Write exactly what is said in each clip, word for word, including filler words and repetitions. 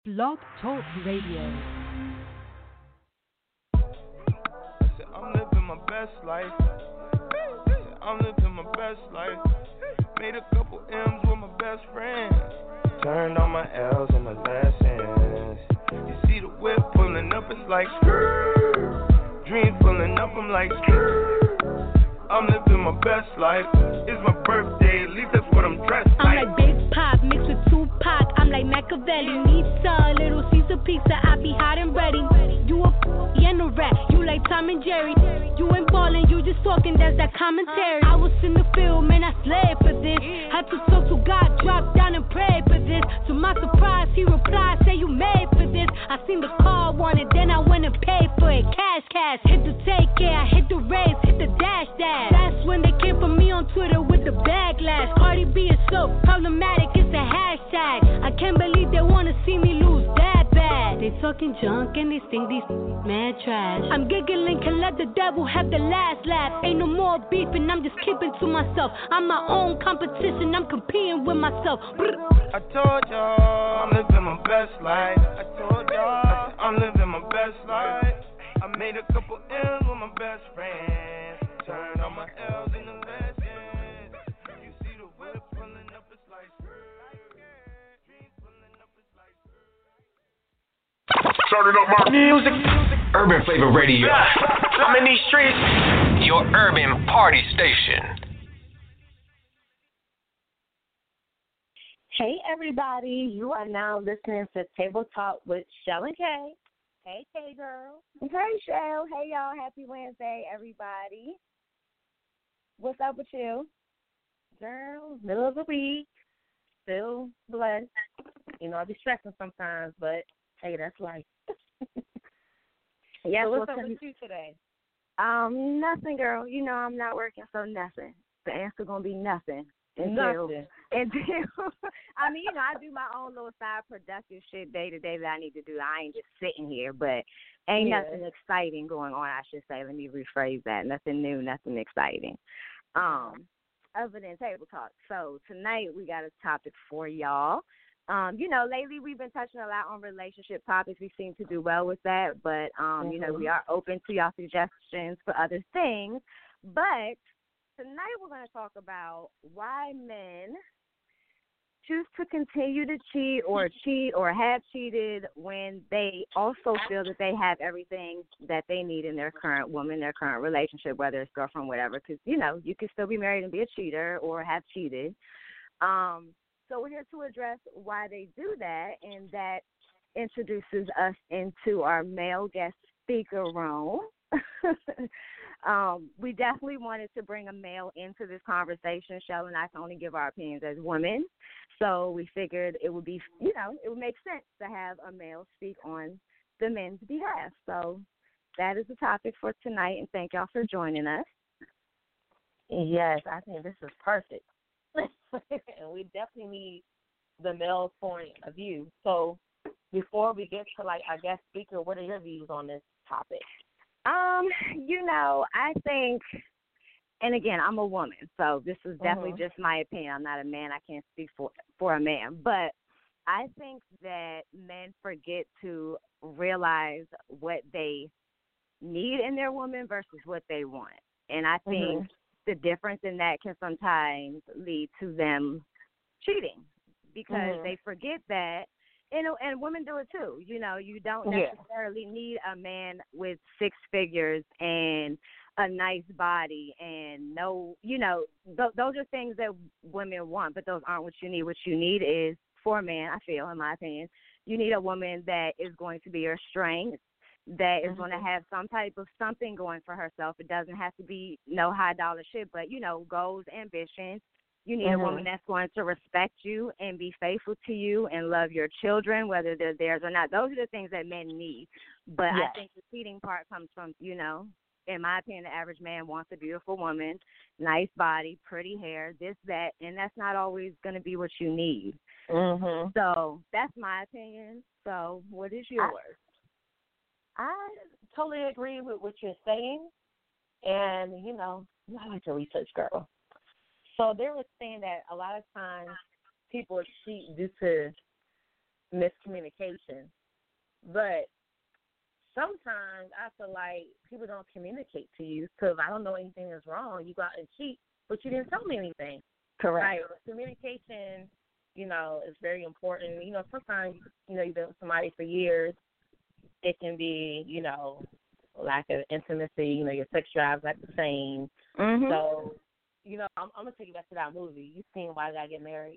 Blog Talk Radio. Said I'm living my best life. Said I'm living my best life. Made a couple M's with my best friends. Turned all my L's into lessons. You see the whip pulling up, it's like skrrr. Dream pulling up, I'm like skrrr. I'm living my best life. It's my birthday, at least that's what I'm dressed like. I'm like Big Pop mixed with Tupac. I'm like Machiavelli. Nisa, Little Caesar pizza. I be hot and ready. You a f- and a rat. You like Tom and Jerry. You ain't ballin', you just talking. That's that commentary. I was in the field, man. I slayed for this. Had to talk to God, drop down and pray for this. To my surprise, he replied, say you made for this. I seen the car, wanted, then I went and paid for it. Cash, cash. Hit the take care. I hit the raise, hit the dash, dash. That's when they came for me on Twitter with the backlash. Cardi B is so problematic, it's a hashtag. I can't believe they wanna see me lose that bad. They talking junk and they think these mad trash. I'm giggling, can let the devil have the last laugh. Ain't no more beefing, I'm just keeping to myself. I'm my own competition, I'm competing with myself. I told y'all I'm living my best life. I told y'all I'm living my best life. I made a couple M's with my best friends. Turned all my L's into lessons. You see the whip pulling up, it's like dreams pulling up, it's like Turning up my music. Urban Flavor Radio. I'm in these streets. Your urban party station. Hey everybody, you are now listening to Table Talk with Shell and Kay. Hey Kay girl. Hey Shell. Hey y'all. Happy Wednesday, everybody. What's up with you? Girl, middle of the week, still blessed. You know, I be stressing sometimes, but hey, that's life. Yeah, so what's up with you? you today? Um, nothing, girl. You know I'm not working, so nothing. The answer gonna be nothing. Until, Nothing. Until, I mean, you know, I do my own little side productive shit day to day that I need to do. I ain't just sitting here, but ain't Yeah. nothing exciting going on, I should say. Let me rephrase that. Nothing new, nothing exciting. Um, other than table talk. So tonight we got a topic for y'all. Um, you know, lately we've been touching a lot on relationship topics. We seem to do well with that, but um, mm-hmm. you know, we are open to y'all suggestions for other things. But tonight we're going to talk about why men choose to continue to cheat or cheat or have cheated when they also feel that they have everything that they need in their current woman, their current relationship, whether it's girlfriend, whatever, because, you know, you can still be married and be a cheater or have cheated. Um, so we're here to address why they do that, and that introduces us into our male guest speaker room. Um, we definitely wanted to bring a male into this conversation. Shell and I can only give our opinions as women. So we figured it would be, you know, it would make sense to have a male speak on the men's behalf. So that is the topic for tonight, and thank y'all for joining us. Yes, I think this is perfect. And we definitely need the male point of view. So before we get to, like, our guest speaker, what are your views on this topic? Um, you know, I think, and again, I'm a woman, so this is definitely mm-hmm. just my opinion. I'm not a man. I can't speak for for a man. But I think that men forget to realize what they need in their woman versus what they want. And I think mm-hmm. the difference in that can sometimes lead to them cheating because mm-hmm. they forget that. And, and women do it too. You know, you don't necessarily yeah. need a man with six figures and a nice body and no, you know, th- those are things that women want, but those aren't what you need. What you need is, for a man, I feel, in my opinion, you need a woman that is going to be your strength, that is mm-hmm. going to have some type of something going for herself. It doesn't have to be no high dollar shit, but, you know, goals, ambitions. You need mm-hmm. a woman that's going to respect you and be faithful to you and love your children, whether they're theirs or not. Those are the things that men need. But yeah. I think the cheating part comes from, you know, in my opinion, the average man wants a beautiful woman, nice body, pretty hair, this, that, and that's not always going to be what you need. Mm-hmm. So that's my opinion. So what is yours? I, I totally agree with what you're saying. And, you know, I like to research, girl. So they were saying that a lot of times people cheat due to miscommunication. But sometimes I feel like people don't communicate to you because I don't know anything is wrong. You go out and cheat, but you didn't tell me anything. Correct. Like, communication, you know, is very important. You know, sometimes, you know, you've been with somebody for years. It can be, you know, lack of intimacy. You know, your sex drive's not the same. Mm-hmm. So, you know, I'm, I'm going to take you back to that movie. You've seen Why Did I Get Married?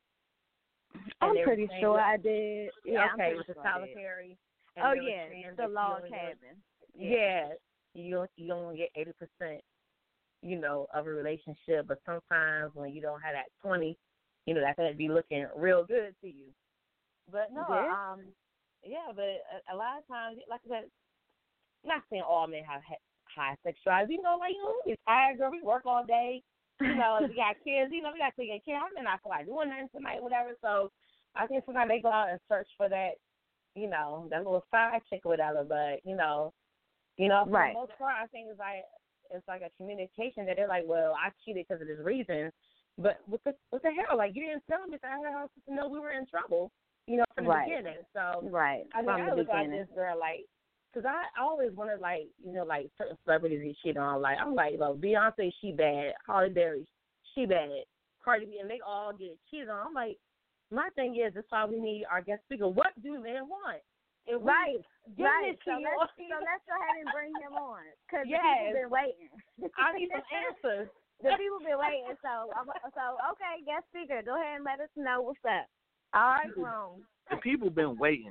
I'm And pretty sure I did. Yeah, okay, I'm with the sure I Tyler did. Perry. Oh, yeah, the log cabin. Yeah, you you only get eighty percent, you know, of a relationship. But sometimes when you don't have that twenty, you know, that could be looking real good to you. But no, Yeah. um, yeah, but a, a lot of times, like I said, I'm not saying all men have high sex drives. You know, like, you know, we tired, girl, we work all day. You know, we got kids, you know, we got to take care of them. I feel like doing nothing tonight, whatever. So I think sometimes they go out and search for that, you know, that little side chick or whatever. But, you know, you know, for right. the most part, I think it's like it's like a communication that they're like, well, I cheated because of this reason. But what the, what the hell? Like, you didn't tell me that I was supposed to know we were in trouble, you know, from the right. beginning. So right. I mean, from I the look beginning. like this girl, like, because I always wanted, like, you know, like certain celebrities you cheat on. Like, I'm like, well, Beyonce, she bad. Halle Berry, she bad. Cardi B, and they all get cheated on. I'm like, my thing is, that's why we need our guest speaker. What do men want? If right, give right. It to so, you. let's, so let's go ahead and bring him on because yes. people been waiting. I need some answers. The people been waiting. So, so okay, guest speaker, go ahead and let us know what's up. All right, Rome. The people been waiting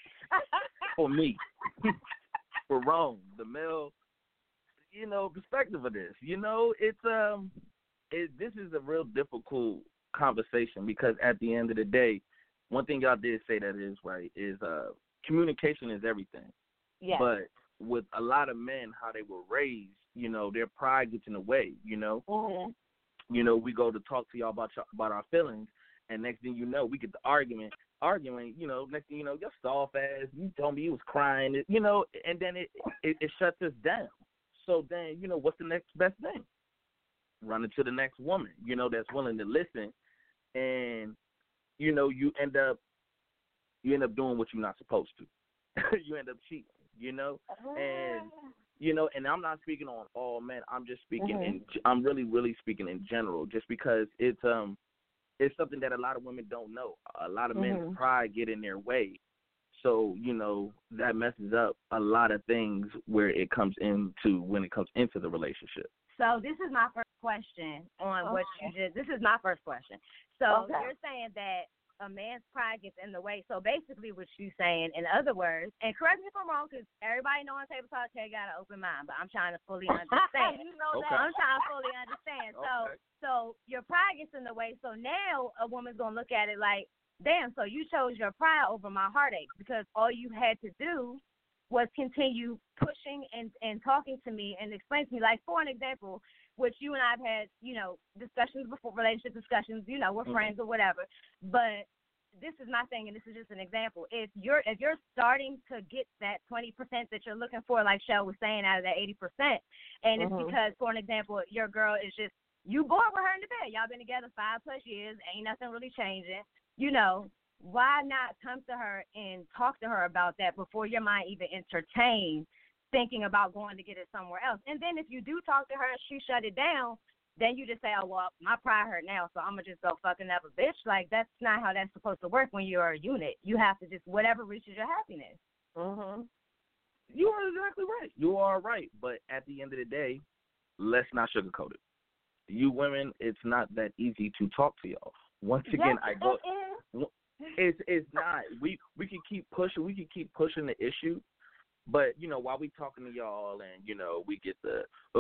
for me, for Rome, the male, you know, perspective of this. You know, it's um, it, this is a real difficult conversation because at the end of the day, one thing y'all did say that is right is uh, communication is everything. Yeah. But with a lot of men, how they were raised, you know, their pride gets in the way. You know, mm-hmm. you know, we go to talk to y'all about y'all, about our feelings, and next thing you know, we get the argument. Arguing, you know, next thing you know, you're soft ass. You told me you was crying, you know, and then it, it it shuts us down. So then, you know, what's the next best thing? Running to the next woman, you know, that's willing to listen, and you know, you end up you end up doing what you're not supposed to. You end up cheating, you know, and you know, and I'm not speaking on all men. I'm just speaking mm-hmm. in. I'm really, really speaking in general, just because it's um. It's something that a lot of women don't know. A lot of men's mm-hmm. pride get in their way. So, you know, that messes up a lot of things where it comes into when it comes into the relationship. So this is my first question on okay. what you just, this is my first question. So okay. you're saying that a man's pride gets in the way. So basically what you're saying, in other words, and correct me if I'm wrong, because everybody know on Table Talk, they got an open mind, but I'm trying to fully understand. You know okay. that. I'm trying to fully understand. So, okay. so your pride gets in the way. So now a woman's going to look at it like, damn, so you chose your pride over my heartache because all you had to do was continue pushing and, and talking to me and explain to me. Like, for an example, which you and I have had, you know, discussions before, relationship discussions, you know, we're mm-hmm. friends or whatever. But this is my thing, and this is just an example. If you're if you're starting to get that twenty percent that you're looking for, like Shell was saying, out of that eighty percent, and mm-hmm. it's because, for an example, your girl is just, you bored with her in the bed. Y'all been together five plus years, ain't nothing really changing. You know, why not come to her and talk to her about that before your mind even entertain thinking about going to get it somewhere else? And then if you do talk to her and she shut it down, then you just say, oh, well, my pride hurt now, so I'm going to just go fucking up a bitch. Like, that's not how that's supposed to work when you're a unit. You have to just, whatever reaches your happiness. Mm-hmm. You are exactly right. You are right. But at the end of the day, let's not sugarcoat it. You women, it's not that easy to talk to y'all. Once again, yes, I go. It is. It's it's not. We we can keep pushing. We can keep pushing the issue, but you know, while we talking to y'all, and you know, we get the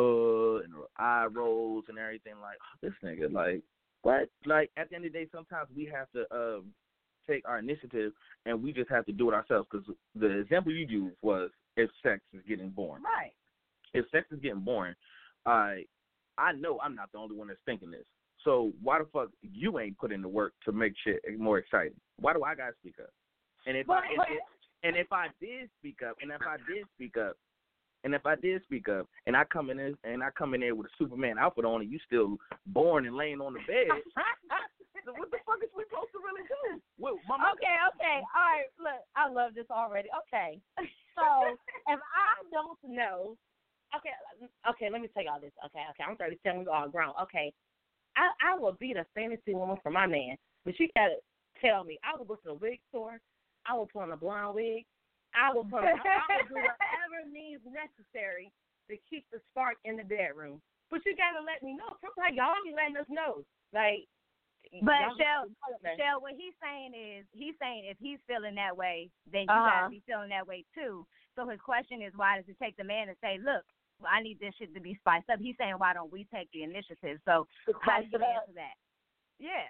uh and the eye rolls and everything. Like, oh, this nigga, like what? Like at the end of the day, sometimes we have to um take our initiative, and we just have to do it ourselves. Because the example you used was if sex is getting boring. Right. If sex is getting boring, I I know I'm not the only one that's thinking this. So why the fuck you ain't put in the work to make shit more exciting? Why do I gotta speak up? And if but, I and, but, and if I did speak up, and if I did speak up, and if I did speak up, and I come in there, and I come in there with a Superman outfit on, and you still born and laying on the bed, listen, what the fuck is we supposed to really do? Well, my okay, okay. All right, look, I love this already. Okay. So, if I don't know, okay, okay, let me tell y'all this. Okay, okay, I'm thirty-seven, we all grown. Okay, I, I will be the fantasy woman for my man, but you got to tell me. I will go to the wig store. I will put on a blonde wig. I will put on, I, I will do whatever means necessary to keep the spark in the bedroom. But you got to let me know. Sometimes y'all be letting us know. Like, But Shell, Shell, what he's saying is, he's saying if he's feeling that way, then you uh-huh. gotta be feeling that way too. So his question is, why does it take the man to say, look, I need this shit to be spiced up? He's saying, why don't we take the initiative? So how do you answer that? Yeah.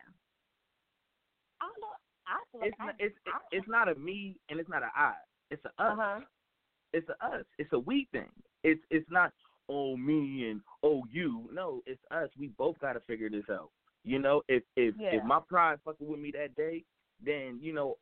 I don't know. I feel like it's not, I, it's I, it's not a me and it's not a I. It's a us. Uh-huh. It's a us. It's a we thing. It's it's not oh me and oh you. No, it's us. We both got to figure this out. You know, if if yeah. if my pride fucking with me that day, then you know,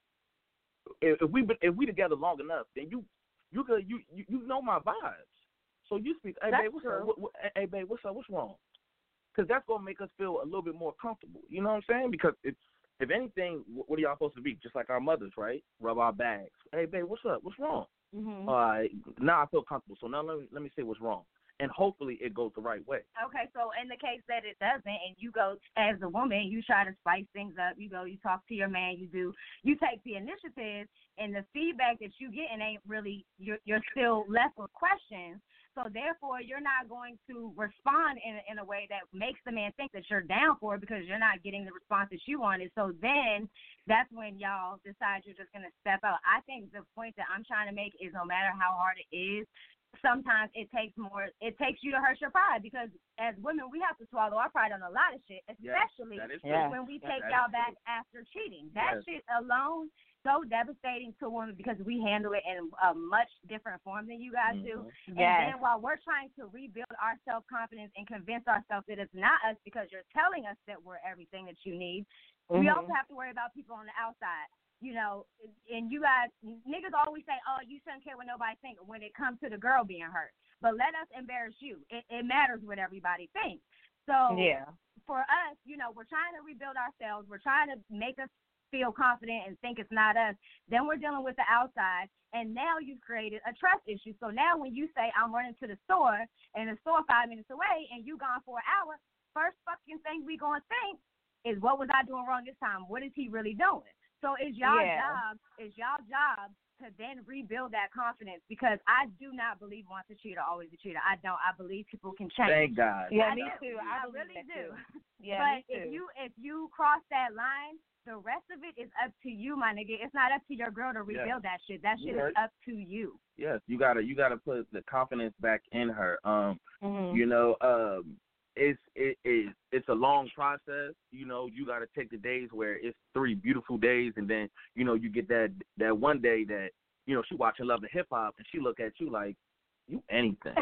if, if we if we together long enough, then you you could you you, you know my vibes. So you speak, hey that's babe, what's true. up? What, what, hey babe, what's up? What's wrong? Because that's gonna make us feel a little bit more comfortable. You know what I'm saying? Because if if anything, what are y'all supposed to be? Just like our mothers, right? Rub our backs. Hey babe, what's up? What's wrong? Mm-hmm. All right, now I feel comfortable. So now let me let me say what's wrong. And hopefully it goes the right way. Okay, so in the case that it doesn't, and you go as a woman, you try to spice things up. You go, you talk to your man, you do, you take the initiative, and the feedback that you get ain't really, you're, you're still left with questions. So therefore, you're not going to respond in in a way that makes the man think that you're down for it because you're not getting the response that you wanted. So then that's when y'all decide you're just going to step out. I think the point that I'm trying to make is no matter how hard it is, sometimes it takes more, it takes you to hurt your pride because as women, we have to swallow our pride on a lot of shit, especially yes, when we that take is y'all true. back after cheating. That yes. shit alone so devastating to women because we handle it in a much different form than you guys mm-hmm. do. And yes. then while we're trying to rebuild our self-confidence and convince ourselves that it's not us because you're telling us that we're everything that you need, mm-hmm. we also have to worry about people on the outside. You know, and you guys, niggas always say, oh, you shouldn't care what nobody thinks when it comes to the girl being hurt. But let us embarrass you. It, it matters what everybody thinks. So yeah. for us, you know, we're trying to rebuild ourselves. We're trying to make us feel confident and think it's not us. Then we're dealing with the outside, and now you've created a trust issue. So now when you say, I'm running to the store, and the store five minutes away, and you gone for an hour, first fucking thing we going to think is, what was I doing wrong this time? What is he really doing? So it's y'all yeah. job, it's y'all job to then rebuild that confidence because I do not believe once a cheater, always a cheater. I don't. I believe people can change. Thank God. Yeah, I me do. too. I, I believe really that do. Too. Yeah, but me too. if you if you cross that line, the rest of it is up to you, my nigga. It's not up to your girl to rebuild yeah. that shit. That shit yeah. is up to you. Yes, you gotta you gotta put the confidence back in her. Um, mm-hmm. you know, um, it's it is it's a long process. You know, you gotta take the days where it's three beautiful days, and then you know you get that that one day that you know she watching Love and Hip Hop, and she look at you like you anything.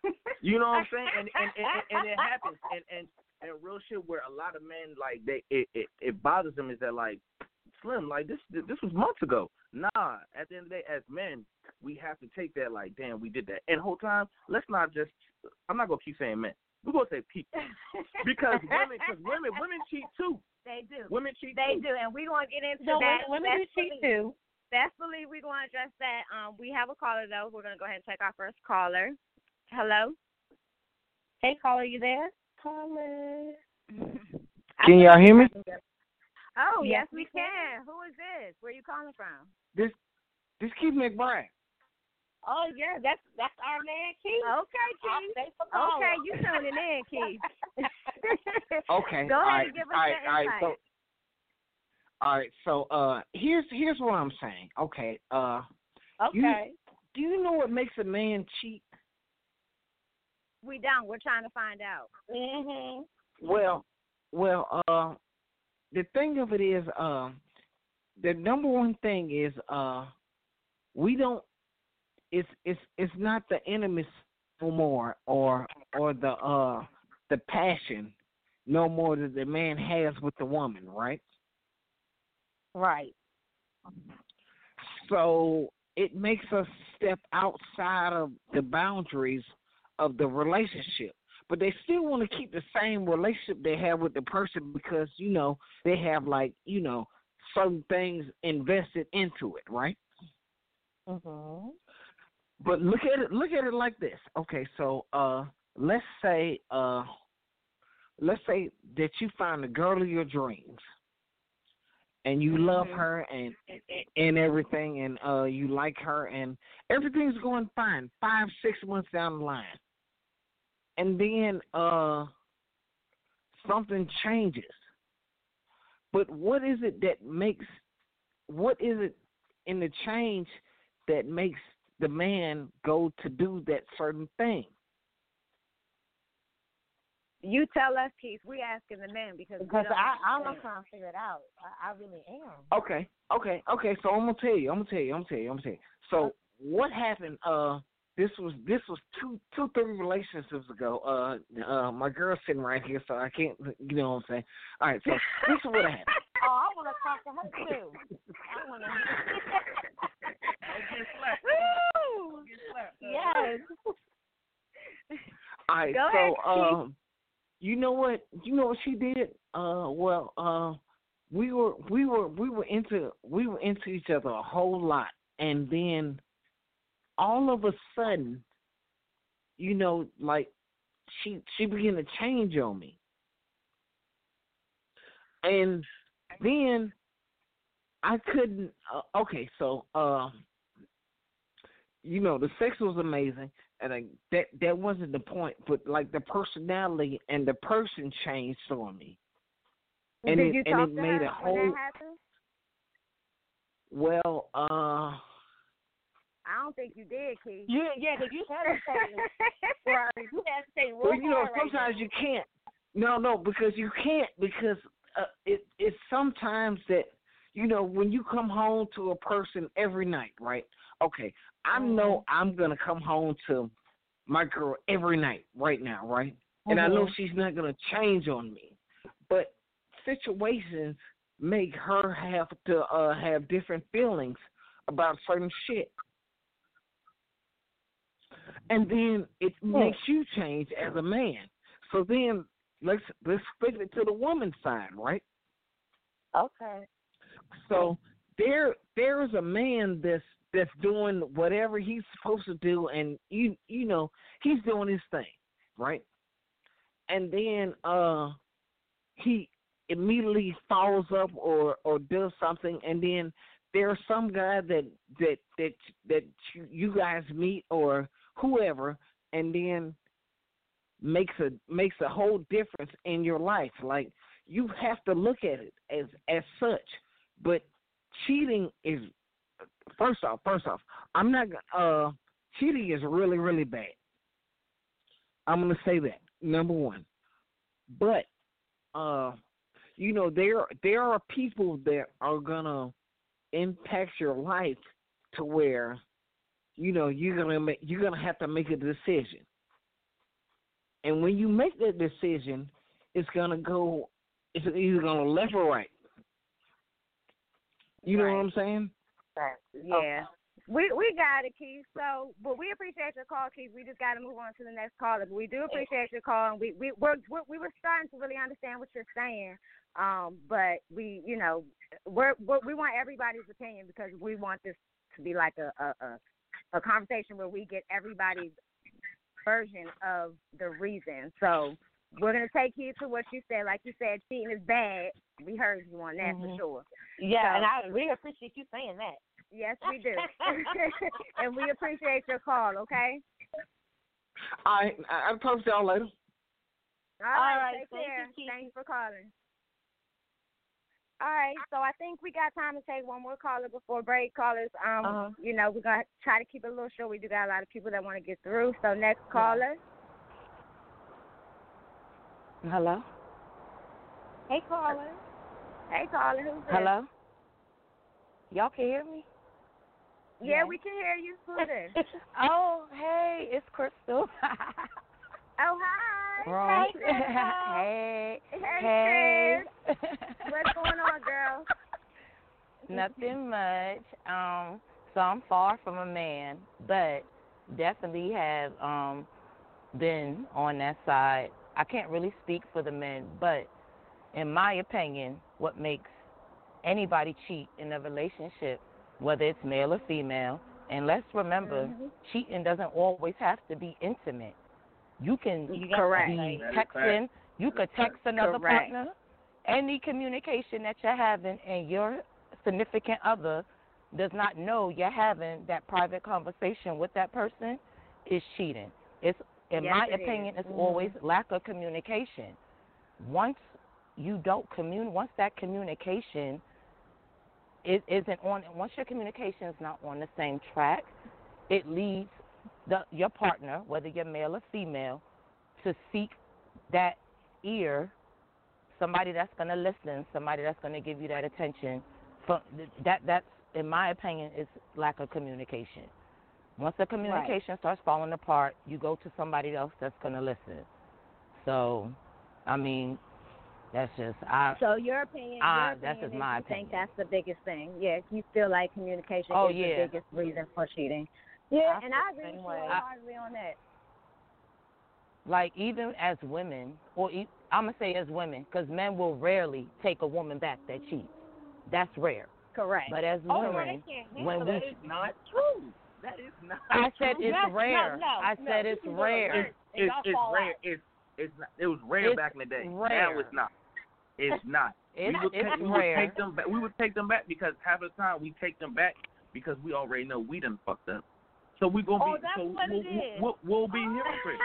You know what I'm saying? And and, and, and it happens. And, and and real shit where a lot of men like they it, it, it bothers them is that like Slim like this this was months ago. Nah, at the end of the day, as men, we have to take that like damn we did that. And the whole time, let's not just I'm not gonna keep saying men. We're gonna say people because women because women women cheat too. They do. Women cheat. They too. do, and we're gonna get into no, that. Women, women do cheat too. Best believe we're gonna address that. Um, we have a caller though. We're gonna go ahead and take our first caller. Hello. Hey, caller, you there? Caller. Can y'all hear me? Oh, yes, yes we can. Who is this? Where are you calling from? This this Keith McBride. Oh, yeah, that's that's our man, Keith. Okay, Keith. Okay, you tuning in, Keith. Okay. Go ahead all right, and give us all right, your all insight. right, so, all right, so uh, here's here's what I'm saying. Okay. Uh, okay. You, do you know what makes a man cheat? We don't. We're trying to find out. Mhm. Well, well, uh, the thing of it is, uh, the number one thing is, uh, we don't. It's it's it's not the intimacy no more, or or the uh the passion no more that the man has with the woman, right? Right. So it makes us step outside of the boundaries of the relationship but they still want to keep the same relationship they have with the person because, you know, they have, like, you know, certain things invested into it, right? Mhm. But look at it. Look at it like this. Okay, so uh, let's say, uh, let's say that you find the girl of your dreams, and you love Mhm. her and and everything, and uh, you like her, and everything's going fine. Five, six months down the line, and then uh, something changes. But what is it that makes? What is it in the change that makes the man go to do that certain thing? You tell us, Keith. We asking the men because Because we don't I, I'm understand. trying to figure it out. I, I really am. Okay, okay, okay. So I'm gonna tell you. I'm gonna tell you. I'm gonna tell you. I'm gonna tell you. So what happened? Uh, this was this was two two three relationships ago. Uh, uh, my girl's sitting right here, so I can't. You know what I'm saying? All right. So this is what happened. Oh, I want to talk to her too. I want to. Yes. All right. Go so ahead, um, you know what? You know what she did? Uh, well, uh, we were we were we were into we were into each other a whole lot, and then all of a sudden, you know, like she she began to change on me, and then I couldn't. Uh, okay, so uh, you know, the sex was amazing, and I, that that wasn't the point. But like the personality and the person changed on me, and Did it you and talk it to made her a whole. when that happened? Well, uh, I don't think you did, Keith. Yeah, yeah, because you hesitated. Right. You hesitated real well, you know, hard right sometimes now. you can't. No, no, because you can't because uh, it it's sometimes that you know when you come home to a person every night, right? Okay, I know I'm gonna come home to my girl every night right now, right? And I know Mhm. she's not gonna change on me, but situations make her have to uh, have different feelings about certain shit. And then it makes you change as a man. So then let's let's flip it to the woman's side, right? Okay. So there there is a man that's that's doing whatever he's supposed to do, and you you know he's doing his thing, right? And then uh he immediately follows up or or does something, and then there's some guy that that that that you, you guys meet or whoever, and then makes a makes a whole difference in your life. Like you have to look at it as as such. But cheating is first off. First off, I'm not. Uh, cheating is really really bad. I'm gonna say that number one. But uh, you know there there are people that are gonna impact your life to where you know you're gonna make, you're gonna have to make a decision. And when you make that decision, it's gonna go. It's either gonna left or right. You Right. know what I'm saying? Yeah. We we got it, Keith. So, but we appreciate your call, Keith. We just got to move on to the next caller. But we do appreciate your call, and we we we're, we're, we were starting to really understand what you're saying. Um, but we, you know, we're, we're we want everybody's opinion because we want this to be like a a, a a conversation where we get everybody's version of the reason. So we're gonna take heed to what you said. Like you said, cheating is bad. We heard you on that Mhm. for sure. Yeah, So- and I really appreciate you saying that. Yes, we do. And we appreciate your call, okay? All right, I- I'll talk to y'all later. All right, right, take thank you, care. Keith. Thanks for calling. All right, so I think we got time to take one more caller before break. Callers, um, Uh-huh. you know, we're going to try to keep it a little short. We do got a lot of people that want to get through. So next caller. Hello? Hey, caller. Hey, caller. Who's this? Hello? Y'all can hear me? Yeah, we can hear you. Who's this? Oh, hey, it's Crystal. Oh, hi. Wrong. Hey, Crystal. Hey. Hey, Hey. Chris. What's going on, girl? Nothing much. Um, so I'm far from a man, but definitely have um been on that side. I can't really speak for the men, but in my opinion, what makes anybody cheat in a relationship, whether it's male or female, and let's remember, Mm-hmm. cheating doesn't always have to be intimate. You can Correct. be texting, you could text another Correct. partner. Any communication that you're having and your significant other does not know you're having that private conversation with that person is cheating. It's, in Yes, my it opinion, is. it's Mhm. always lack of communication. Once you don't commune, once that communication is, isn't on, once your communication is not on the same track, it leads the, your partner, whether you're male or female, to seek that ear, somebody that's going to listen, somebody that's going to give you that attention. For, that that's, in my opinion, is lack of communication. Once the communication right. starts falling apart, you go to somebody else that's going to listen. So, I mean, that's just I. So your opinion, I, your opinion that's just is my you opinion. think that's the biggest thing. Yeah, you feel like communication oh, is yeah. the biggest reason for cheating. Yeah, I and I agree with you I, wholeheartedly on that. Like, even as women, or e- I'm going to say as women, because men will rarely take a woman back that cheats. That's rare. Correct. But as Oh, women, no, when we... that is not true. That is not I said true. it's Yes, rare. no, no, I no, said it's rare. It's, it's, it's rare. It's, it's not, it was rare It's back in the day. rare. Now it's not. It's not. It's, we would, it's take, we rare. would take them back. We would take them back because half of the time we take them back because we already know we done fucked up. So we gonna Oh, be. that's so what we'll, it is. We'll, we'll be hypocrites.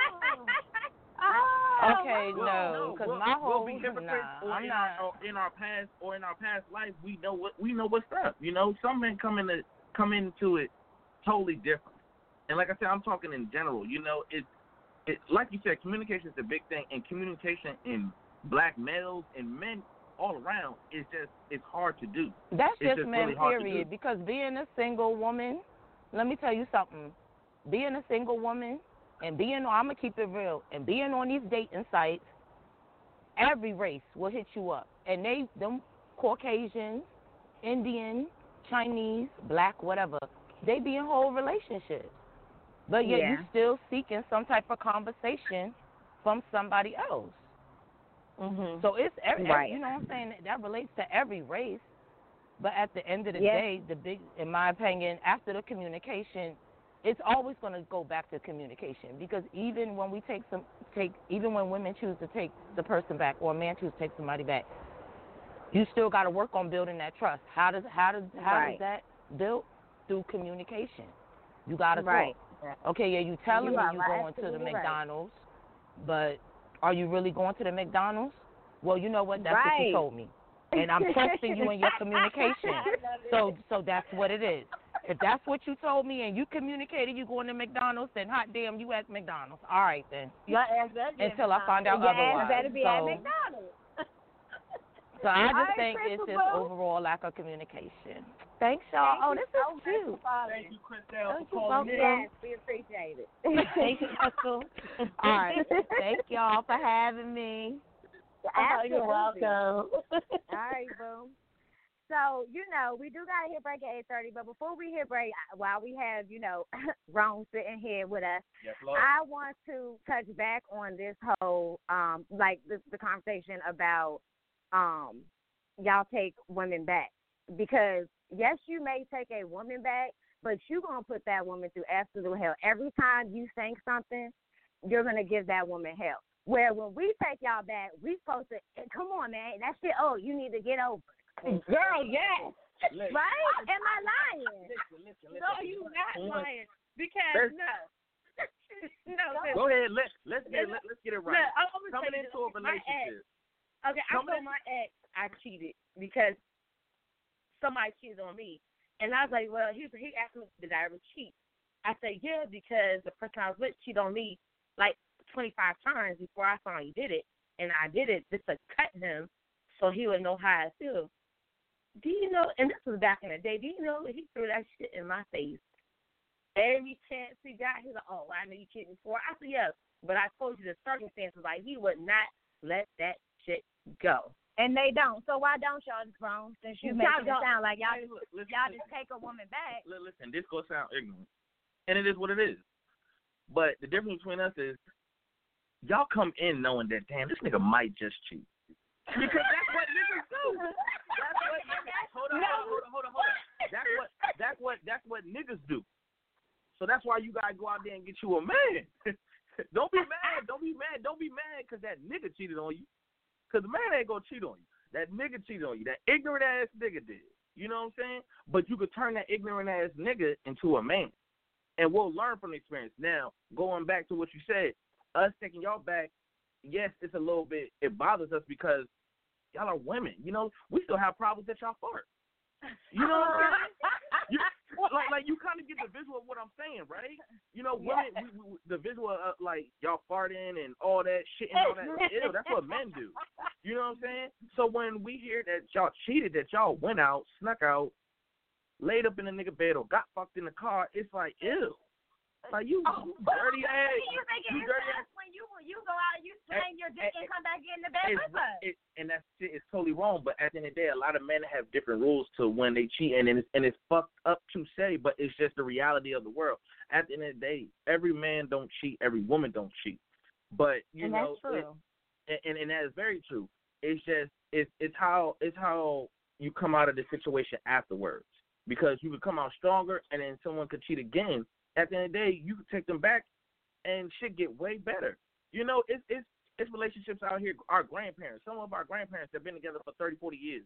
Oh, Okay, We'll- no, because we'll, my whole we'll be hypocrites, nah, or I'm in not. our or in our past or in our past life, we know what we know what's up. You know, some men come in to, come into it totally different. And like I said, I'm talking in general. You know, it it like you said, communication is a big thing, and communication in black males and men all around is just it's hard to do. That's It's just just men, really hard to period. do. Because being a single woman, let me tell you something. Being a single woman and being, I'm going to keep it real, and being on these dating sites, every race will hit you up. And they, them Caucasians, Indian, Chinese, black, whatever, they be in whole relationships. But yet Yeah. you still seeking some type of conversation from somebody else. Mm-hmm. So it's, every, Right. you know what I'm saying, that relates to every race. But at the end of the Yes. day, the big, in my opinion, after the communication, it's always going to go back to communication, because even when we take some, take even when women choose to take the person back, or a man chooses to take somebody back, you still got to work on building that trust. How does how does how Right. does that build? Through communication. You got to Right. talk. Okay, yeah, you telling You me are you right, going to the absolutely right. McDonald's, but are you really going to the McDonald's? Well, you know what? That's what Right. you told me, and I'm trusting you in your communication. So so that's what it is. If that's what you told me and you communicated you going to McDonald's, then hot damn, you at McDonald's. All right, then. Your ass better be at Until I find out Your otherwise. ass better be so, at McDonald's. so I just All right, think it's just Crystal. overall lack of communication. Thanks, y'all. Thank oh, you this so is cute. Thank you, Christelle, Thank for you, calling both in. of Yes, we appreciate it. Thank you, Crystal. All right. Thank y'all for having me. Oh, you're welcome. All right, boom. So, you know, we do got to hit break at eight thirty, but before we hit break, while we have, you know, Rome sitting here with us, Yes, Lord. I want to touch back on this whole, um, like, the, the conversation about um, y'all take women back. Because, yes, you may take a woman back, but you're going to put that woman through absolute hell. Every time you think something, you're going to give that woman hell. Where when we take y'all back, we supposed to, come on, man, that shit, oh, you need to get over it. Girl, yes. Listen, Right? Am I lying? listen, listen, listen. No, you not lying. Because, There's- no. no, Go ahead. Let let's get let, let's get it right. Look, I'm gonna Coming tell you into a this. My ex- relationship. Okay, I Coming told my ex I cheated because somebody cheated on me. And I was like, well, he, he asked me, did I ever cheat? I said, yeah, because the person I was with cheated on me like twenty-five times before I finally did it. And I did it just to cut him so he would know how I feel. Do you know, and this was back in the day, do you know he threw that shit in my face? Every chance he got, he was like, oh, I know you cheated before. I said, yes, but I told you the circumstances, like, he would not let that shit go. And they don't. So why don't y'all just wrong? Since you Y'all making it don't. sound like y'all, Hey, look, listen, y'all listen. just take a woman back. Li- Listen, this gonna sound ignorant, and it is what it is. But the difference between us is y'all come in knowing that, damn, this nigga might just cheat. Because that's what niggas do. That's what niggas, hold on, hold on, hold on, hold on. That's what that's what that's what niggas do. So that's why you gotta go out there and get you a man. Don't be mad. Don't be mad. Don't be mad because that nigga cheated on you. Because the man ain't gonna cheat on you. That nigga cheated on you. That ignorant ass nigga did. You know what I'm saying? But you could turn that ignorant ass nigga into a man. And we'll learn from the experience. Now, going back to what you said, us taking y'all back, yes, it's a little bit, it bothers us because y'all are women. You know, we still have problems that y'all fart. You know what I'm saying? You, like, like you kind of get the visual of what I'm saying, right? You know, women, we, we, the visual of, like, y'all farting and all that shit and all that. Ew, that's what men do. You know what I'm saying? So when we hear that y'all cheated, that y'all went out, snuck out, laid up in a nigga bed or got fucked in the car, it's like, ew. Like, you, oh, you dirty ass. You think you it's dirty ass. when you when you go out and you slang your dick and, and come back in the bed it's, with us. It, and that shit is totally wrong. But at the end of the day, a lot of men have different rules to when they cheat, and it's, and it's fucked up to say, but it's just the reality of the world. At the end of the day, every man don't cheat, every woman don't cheat. But you and know, that's true. It, and, and that is very true. It's just it's it's how it's how you come out of the situation afterwards. Because you could come out stronger, and then someone could cheat again. At the end of the day, you could take them back, and shit get way better. You know, it's it's it's relationships out here. Our grandparents, some of our grandparents have been together for thirty, forty years.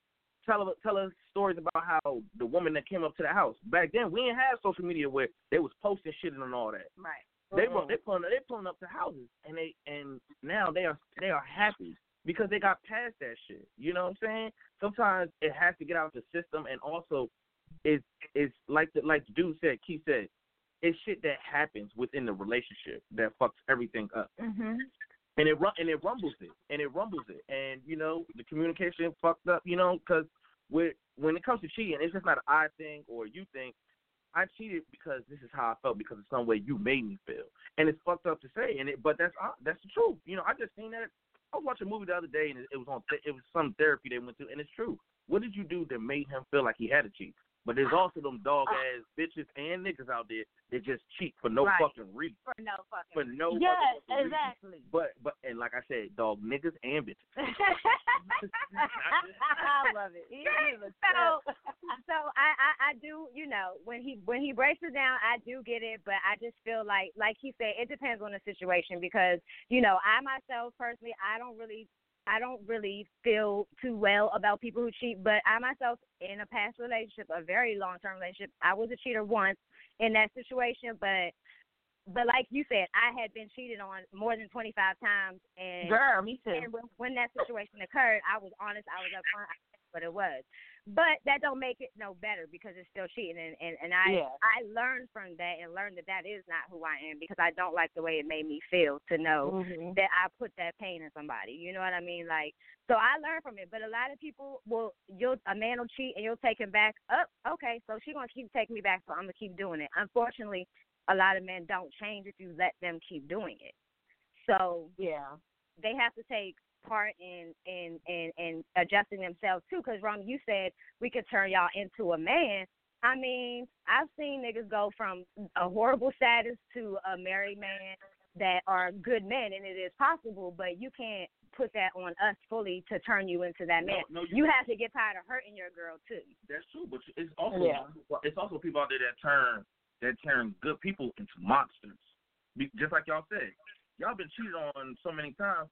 Tell tell us stories about how the woman that came up to the house back then. We didn't have social media where they was posting shit and all that. Right. They were they pulling they pulling up to houses, and they and now they are they are happy. Because they got past that shit. You know what I'm saying? Sometimes it has to get out of the system, and also it's it's like the like the dude said, Keith said, it's shit that happens within the relationship that fucks everything up. Mm-hmm. And it and it rumbles it, and it rumbles it, and you know the communication fucked up. You know, because with when it comes to cheating, it's just not an I thing or you think. I cheated because this is how I felt because of some way you made me feel, and it's fucked up to say, and it but that's that's the truth. You know, I just seen that. I was watching a movie the other day, and it was on. It was some therapy they went to, and it's true. What did you do that made him feel like he had to cheat? But there's also them dog ass bitches and niggas out there that just cheat for no right. fucking reason. For no fucking For no yes, fucking exactly. reason. But but and like I said, dog niggas and bitches. I love it. So so I, I I do you know when he when he breaks it down, I do get it, but I just feel like like he said, it depends on the situation because you know I myself personally I don't really. I don't really feel too well about people who cheat, but I myself, in a past relationship, a very long-term relationship, I was a cheater once in that situation, but but like you said, I had been cheated on more than twenty-five times. And, Girl, me too. And when, when that situation occurred, I was honest, I was upfront, I said what it was. But that don't make it no better because it's still cheating, and, and, and I yeah. I learned from that and learned that that is not who I am because I don't like the way it made me feel to know mm-hmm. that I put that pain in somebody. You know what I mean? Like, so I learned from it. But a lot of people will, you'll a man will cheat and you'll take him back. Up, oh, okay, so she's gonna keep taking me back, so I'm gonna keep doing it. Unfortunately, a lot of men don't change if you let them keep doing it. So yeah, they have to take part in in in, in adjusting themselves too, because Rom, you said we could turn y'all into a man. I mean, I've seen niggas go from a horrible status to a married man that are good men, and it is possible, but you can't put that on us fully to turn you into that man. No, no, you, you have to get tired of hurting your girl too. That's true, but it's also yeah. it's also people out there that turn that turn good people into monsters. Just like y'all said, y'all been cheated on so many times.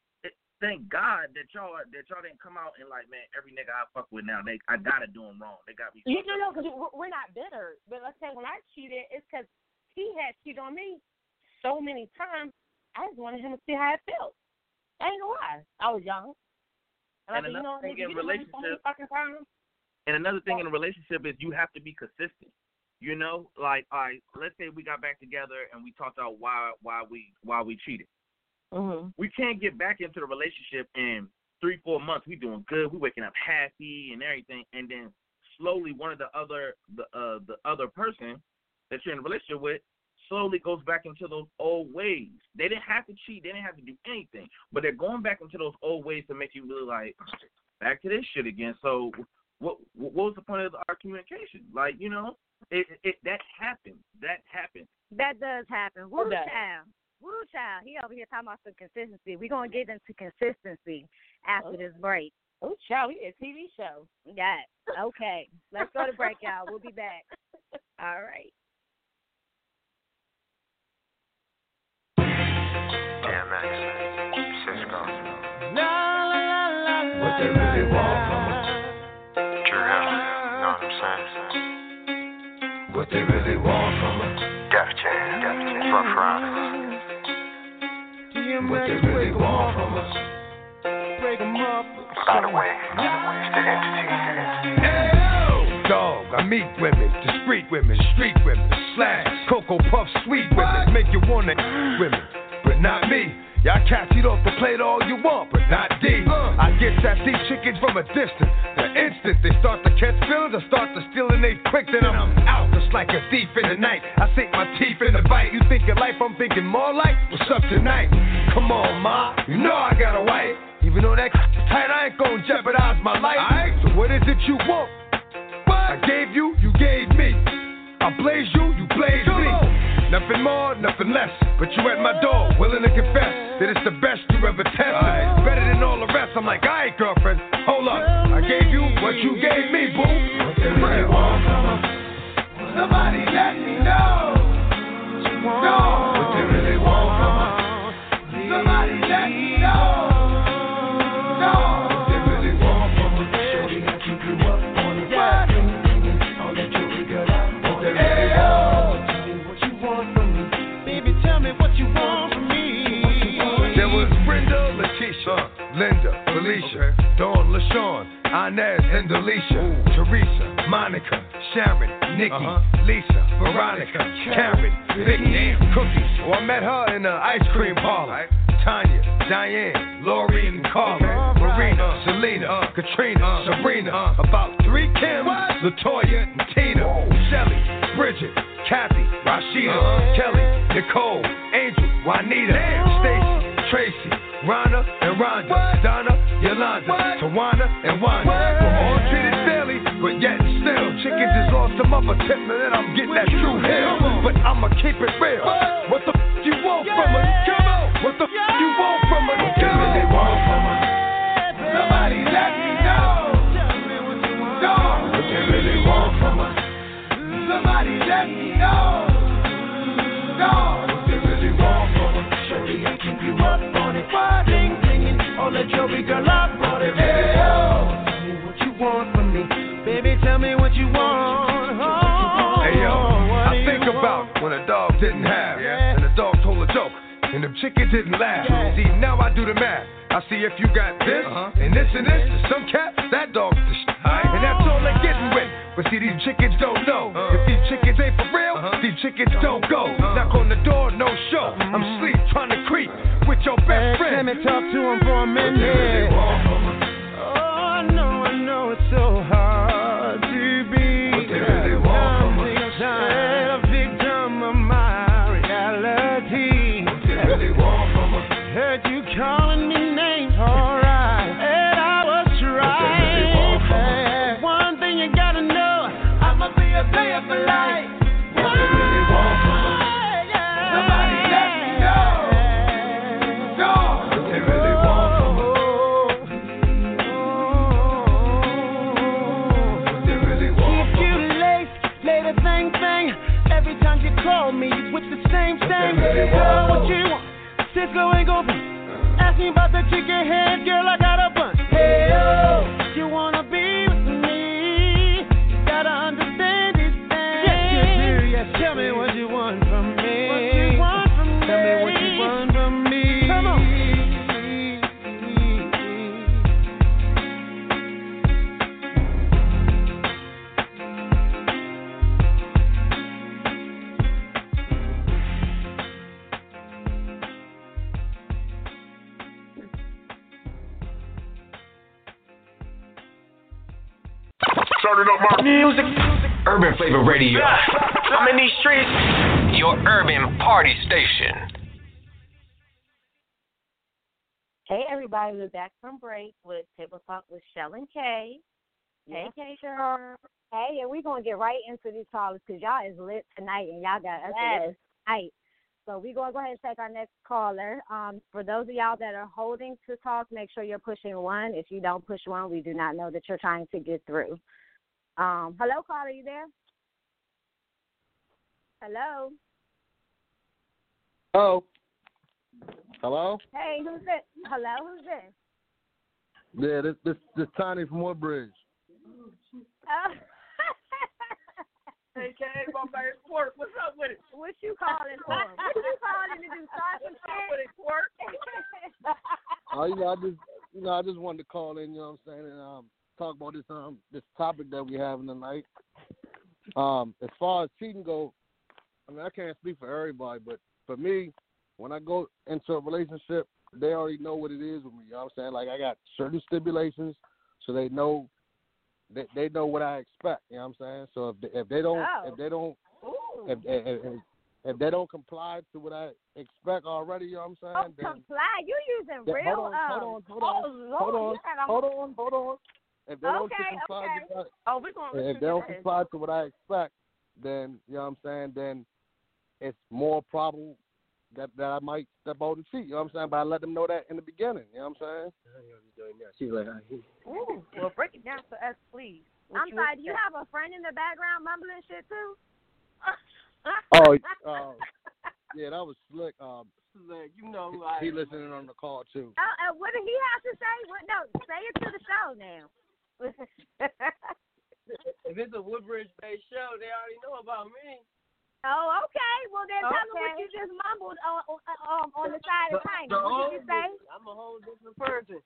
Thank God that y'all that y'all didn't come out and like, man, every nigga I fuck with now, they I gotta do them wrong. They got me. You know, because we're not bitter. But let's say when I cheated, it's because he had cheated on me so many times. I just wanted him to see how it felt. I ain't gonna lie. I was young. And, and I said, you know, thing nigga, in you relationship, fucking times. And another thing in a relationship is you have to be consistent. You know, like, all right, let's say we got back together and we talked about why why we why we cheated. Mm-hmm. We can't get back into the relationship in three, four months. We doing good. We waking up happy and everything, and then slowly one of the other the uh, the other person that you're in a relationship with slowly goes back into those old ways. They didn't have to cheat. They didn't have to do anything, but they're going back into those old ways to make you really like back to this shit again. So what what was the point of our communication? Like, you know, it, it that happened. That happened. That does happen. Woo, Okay. child. Woo, woo child. He over here talking about some consistency. We're gonna get into consistency after this break. Oh, child, we a T V show. Yeah. Okay. Let's go to break, y'all. We'll be back. All right. Yeah, man. Cisco. What they really want from us. True hell. You know what I'm saying? What they really want from us. Def Jam. Def Jam. Rough Riders. What they really want from us. Break them up. By the way, it's the entity. Hey, dog, I meet women, discreet women, street women, slash, Cocoa Puff, sweet women, make you wanna women, but not me. Y'all cats eat off the plate all you want, but not D. I get sassy chickens from a distance. The instant they start to catch feelings, I start to steal and they quick, then I'm out just like a thief in the night. I sink my teeth in the bite. You thinking life, I'm thinking more like, what's up tonight? Come on, ma, you know I got a wife. Even though that tight, I ain't gonna jeopardize my life. Right. So what is it you want? What? I gave you, you gave me. I blaze you, you blaze me. Nothing more, nothing less. But you at my door, willing to confess that it's the best you ever tested. Right. Better than all the rest. I'm like, alright, girlfriend, hold up. I gave you what you gave me, boo. What they really want from us. Somebody let me know. No. What they really want from us. Somebody let me know. No. What they really want from us. Shorty, I keep you up on the fire. All that jewelry, girl, I want that really want. Tell me what you want from me. Baby, tell me what you want from me. There was Brenda, Letitia, Linda, Felicia, okay. Dawn, LaShawn, Inez, and Delisha, Teresa, Monica, Sharon, Nikki, uh-huh. Lisa, Veronica, Karen, Vicky, Cookies. Oh, I met her in the ice cream parlor. Tanya, Diane, Lori, and Carla, Marina, Selena, Katrina, Sabrina, about three Kims, Latoya, and Tina, Shelly, Bridget, Kathy, Rashida, Kelly, Nicole, Angel, Juanita, Stacy, Tracy, Rhonda and Rhonda, Donna, Yolanda, Tawana and Wanda. We're all treated fairly, but yet still, chickens is lost to mother tip, and then I'm getting that true hill. But I'ma keep it real. What the f you want from us? Come on. What the f you want from us? What they really want from us? Somebody let me know. No. What they really want from us? Somebody let me know. No. What they really want from us? Shorty, I keep you up on it. Ding, dinging. All that jewelry, girl, I bought it. Hey, yo. Tell me what you want from me. Baby, tell me what you want. Oh, hey, yo. I think about when a dog didn't have, yeah. And the dog told a joke, and the chicken didn't laugh. Yeah. See, now I do the math. I see if you got this, uh-huh. and this, and this, to some cat, that dog's the shit. Right. And that's all they're getting with. But see, these chickens don't know. Uh-huh. If these chickens ain't for real, uh-huh. these chickens don't go. Uh-huh. Knock on the door, no show. Mm-hmm. I'm asleep, trying to creep with your best hey, friend. Let me talk to him for a minute. Really oh, I know, I know it's so hard to be. What they really want from us. A victim of my reality. What they really want from us. Heard you calling me names, alright, and I was right. Really one thing you gotta know, I'ma be a player for life. What they really want from us. Somebody let me know. No, what they really want from us. What they really want from us. You late, later thing thing. Every time you call me with the same thing. Girl, what you want? Cisco ain't gon' be. Ask me about the chicken head, girl, I got a bunch. Hey, oh, you wanna be with me? You gotta understand these things. Yes, you do, yes. Tell me what you want from me. What you want from me. Tell me what you want from me. Come on. Turning up my music. Urban Flavor Radio. I'm in these streets. Your urban party station. Hey, everybody. We're back from break with Table Talk with Shell and Kay. Hey, Yeah. Keisha. Hey, and we're going to get right into these callers because y'all is lit tonight and y'all got us Yes. lit tonight. So we're going to go ahead and take our next caller. Um, for those of y'all that are holding to talk, make sure you're pushing one. If you don't push one, we do not know that you're trying to get through. Um, hello, caller, are you there? Hello? Hello? Hello? Hey, who's this? Hello, who's this? Yeah, this this this Tiny from Woodbridge. Oh. Hey, Kay, my man, Twerk, what's up with it? What you calling for? What you calling to do? Start some shit? With it, Twerk. Oh, you know, I just you know, I just wanted to call in, you know what I'm saying, and um talk about this um this topic that we having tonight. Um, as far as cheating go, I mean I can't speak for everybody, but for me, when I go into a relationship, they already know what it is with me, you know what I'm saying? Like I got certain stipulations so they know They, they know what I expect, you know what I'm saying? So if they, if they don't oh. if they don't if, if, if if they don't comply to what I expect already, you know what I'm saying? Oh, then, comply? You using then, real? hold on, um, hold on, hold on, oh, hold Lord, on, hold on, hold on. If they don't okay, comply okay. to what Oh, we're going I, if they don't comply to what I expect, then you know what I'm saying? Then it's more probable that that I might step out and cheat. You know what I'm saying? But I let them know that in the beginning. You know what I'm saying? She's like, Ooh, well, break it down for us, please. What I'm you sorry, do you expect? have a friend in the background mumbling shit too? oh, uh, yeah, that was slick. Um, Slick, you know who he, he I am. listening on the call too. Oh, uh, what did he have to say? What? No, say it to the show now. If it's a Woodbridge-based show, they already know about me. Oh, okay. Well, then tell them what Okay. you just mumbled on um, on the side of Tiny. What did you say? I'm a whole different person.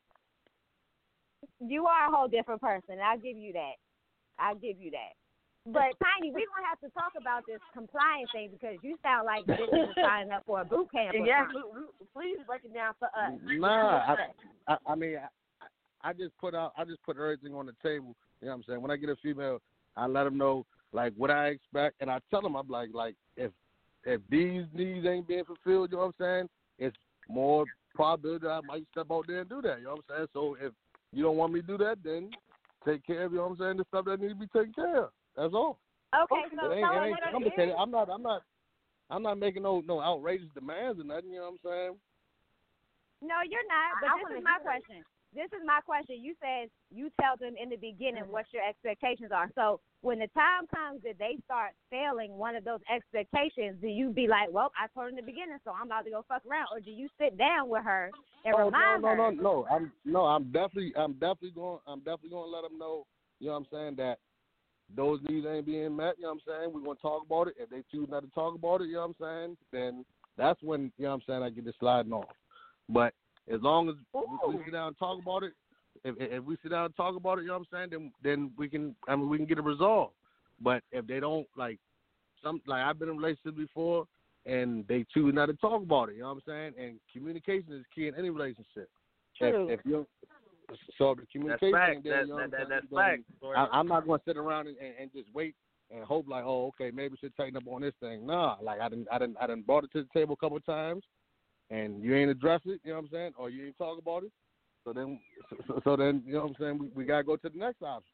You are a whole different person. I'll give you that. I'll give you that. But Tiny, we're gonna have to talk about this compliance thing because you sound like this is signing up for a boot camp. Or Yes, something. please break it down for us. Nah, I, I, I mean, I, I just put out, I just put everything on the table. You know what I'm saying? When I get a female, I let them know like what I expect, and I tell them I'm like, like if if these needs ain't being fulfilled, you know what I'm saying? It's more probability that I might step out there and do that. You know what I'm saying? So if you don't want me to do that, then take care of, you know what I'm saying, the stuff that needs to be taken care of. That's all. Okay, so it ain't, tell it us ain't what it complicated. is. I'm not, I'm not, I'm not making no no outrageous demands or nothing. You know what I'm saying? No, you're not. But I this wanna is my hear it. question. This is my question. You said you tell them in the beginning what your expectations are. So when the time comes that they start failing one of those expectations, do you be like, well, I told her in the beginning, so I'm about to go fuck around, or do you sit down with her and oh, remind no, no, her? no, no. I'm no, I'm definitely, I'm definitely going, I'm definitely going to let them know. You know what I'm saying, that those needs ain't being met. You know what I'm saying? We're going to talk about it. If they choose not to talk about it, you know what I'm saying, then that's when, you know what I'm saying, I get this sliding off. But as long as we, we sit down and talk about it, if, if we sit down and talk about it, you know what I'm saying, then then we can, I mean, we can get it resolved. But if they don't, like, some, like I've been in relationships before, and they choose not to talk about it, you know what I'm saying? And communication is key in any relationship. True. If, if you so if the communication That's ain't there, fact. you know That, what I'm that, saying, that's then fact. I, I'm not going to sit around and, and, and just wait and hope like, oh, okay, maybe we should tighten up on this thing. Nah, like I didn't, I didn't, I didn't brought it to the table a couple of times, and you ain't address it, you know what I'm saying, or you ain't talk about it. So then, so, so then, you know what I'm saying, we, we gotta go to the next option.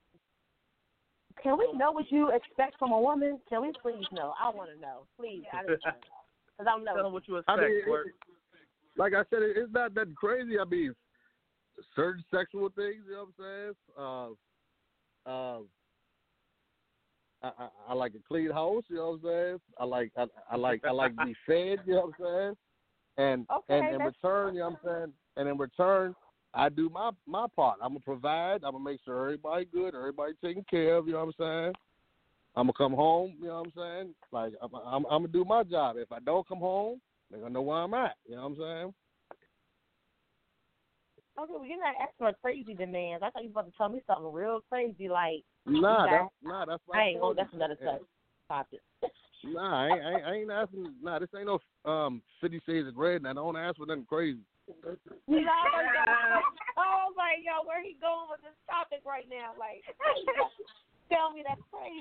Can we know what you expect from a woman? Can we please know? I want to know. Please. I just want to know. Because I'm Tell know. them what you expect, I mean, Twerk. it, like I said, it, it's not that crazy. I mean, certain sexual things, you know what I'm saying. Uh, uh, I, I, I like a clean house, you know what I'm saying. I like, I, I like, I like to be fed, you know what I'm saying. And Okay, and in that's- return, you know what I'm saying. And in return, I do my my part. I'm gonna provide. I'm gonna make sure everybody good, everybody taken care of. You know what I'm saying. I'm gonna come home. You know what I'm saying. Like I'm, I'm, I'm gonna do my job. If I don't come home, they're gonna know where I'm at. You know what I'm saying. Okay, well, you're not asking for crazy demands. I thought you were about to tell me something real crazy, like. Nah, you that's got- nah, that's what I I ain't. Oh, told that's you. another Yeah. subject. Topic. Nah, I ain't, I ain't, I ain't asking. Nah, this ain't no um Fifty Shades of Grey. And I don't ask for nothing crazy. You know, like, oh my God, where he going with this topic right now? Like, tell me that's crazy.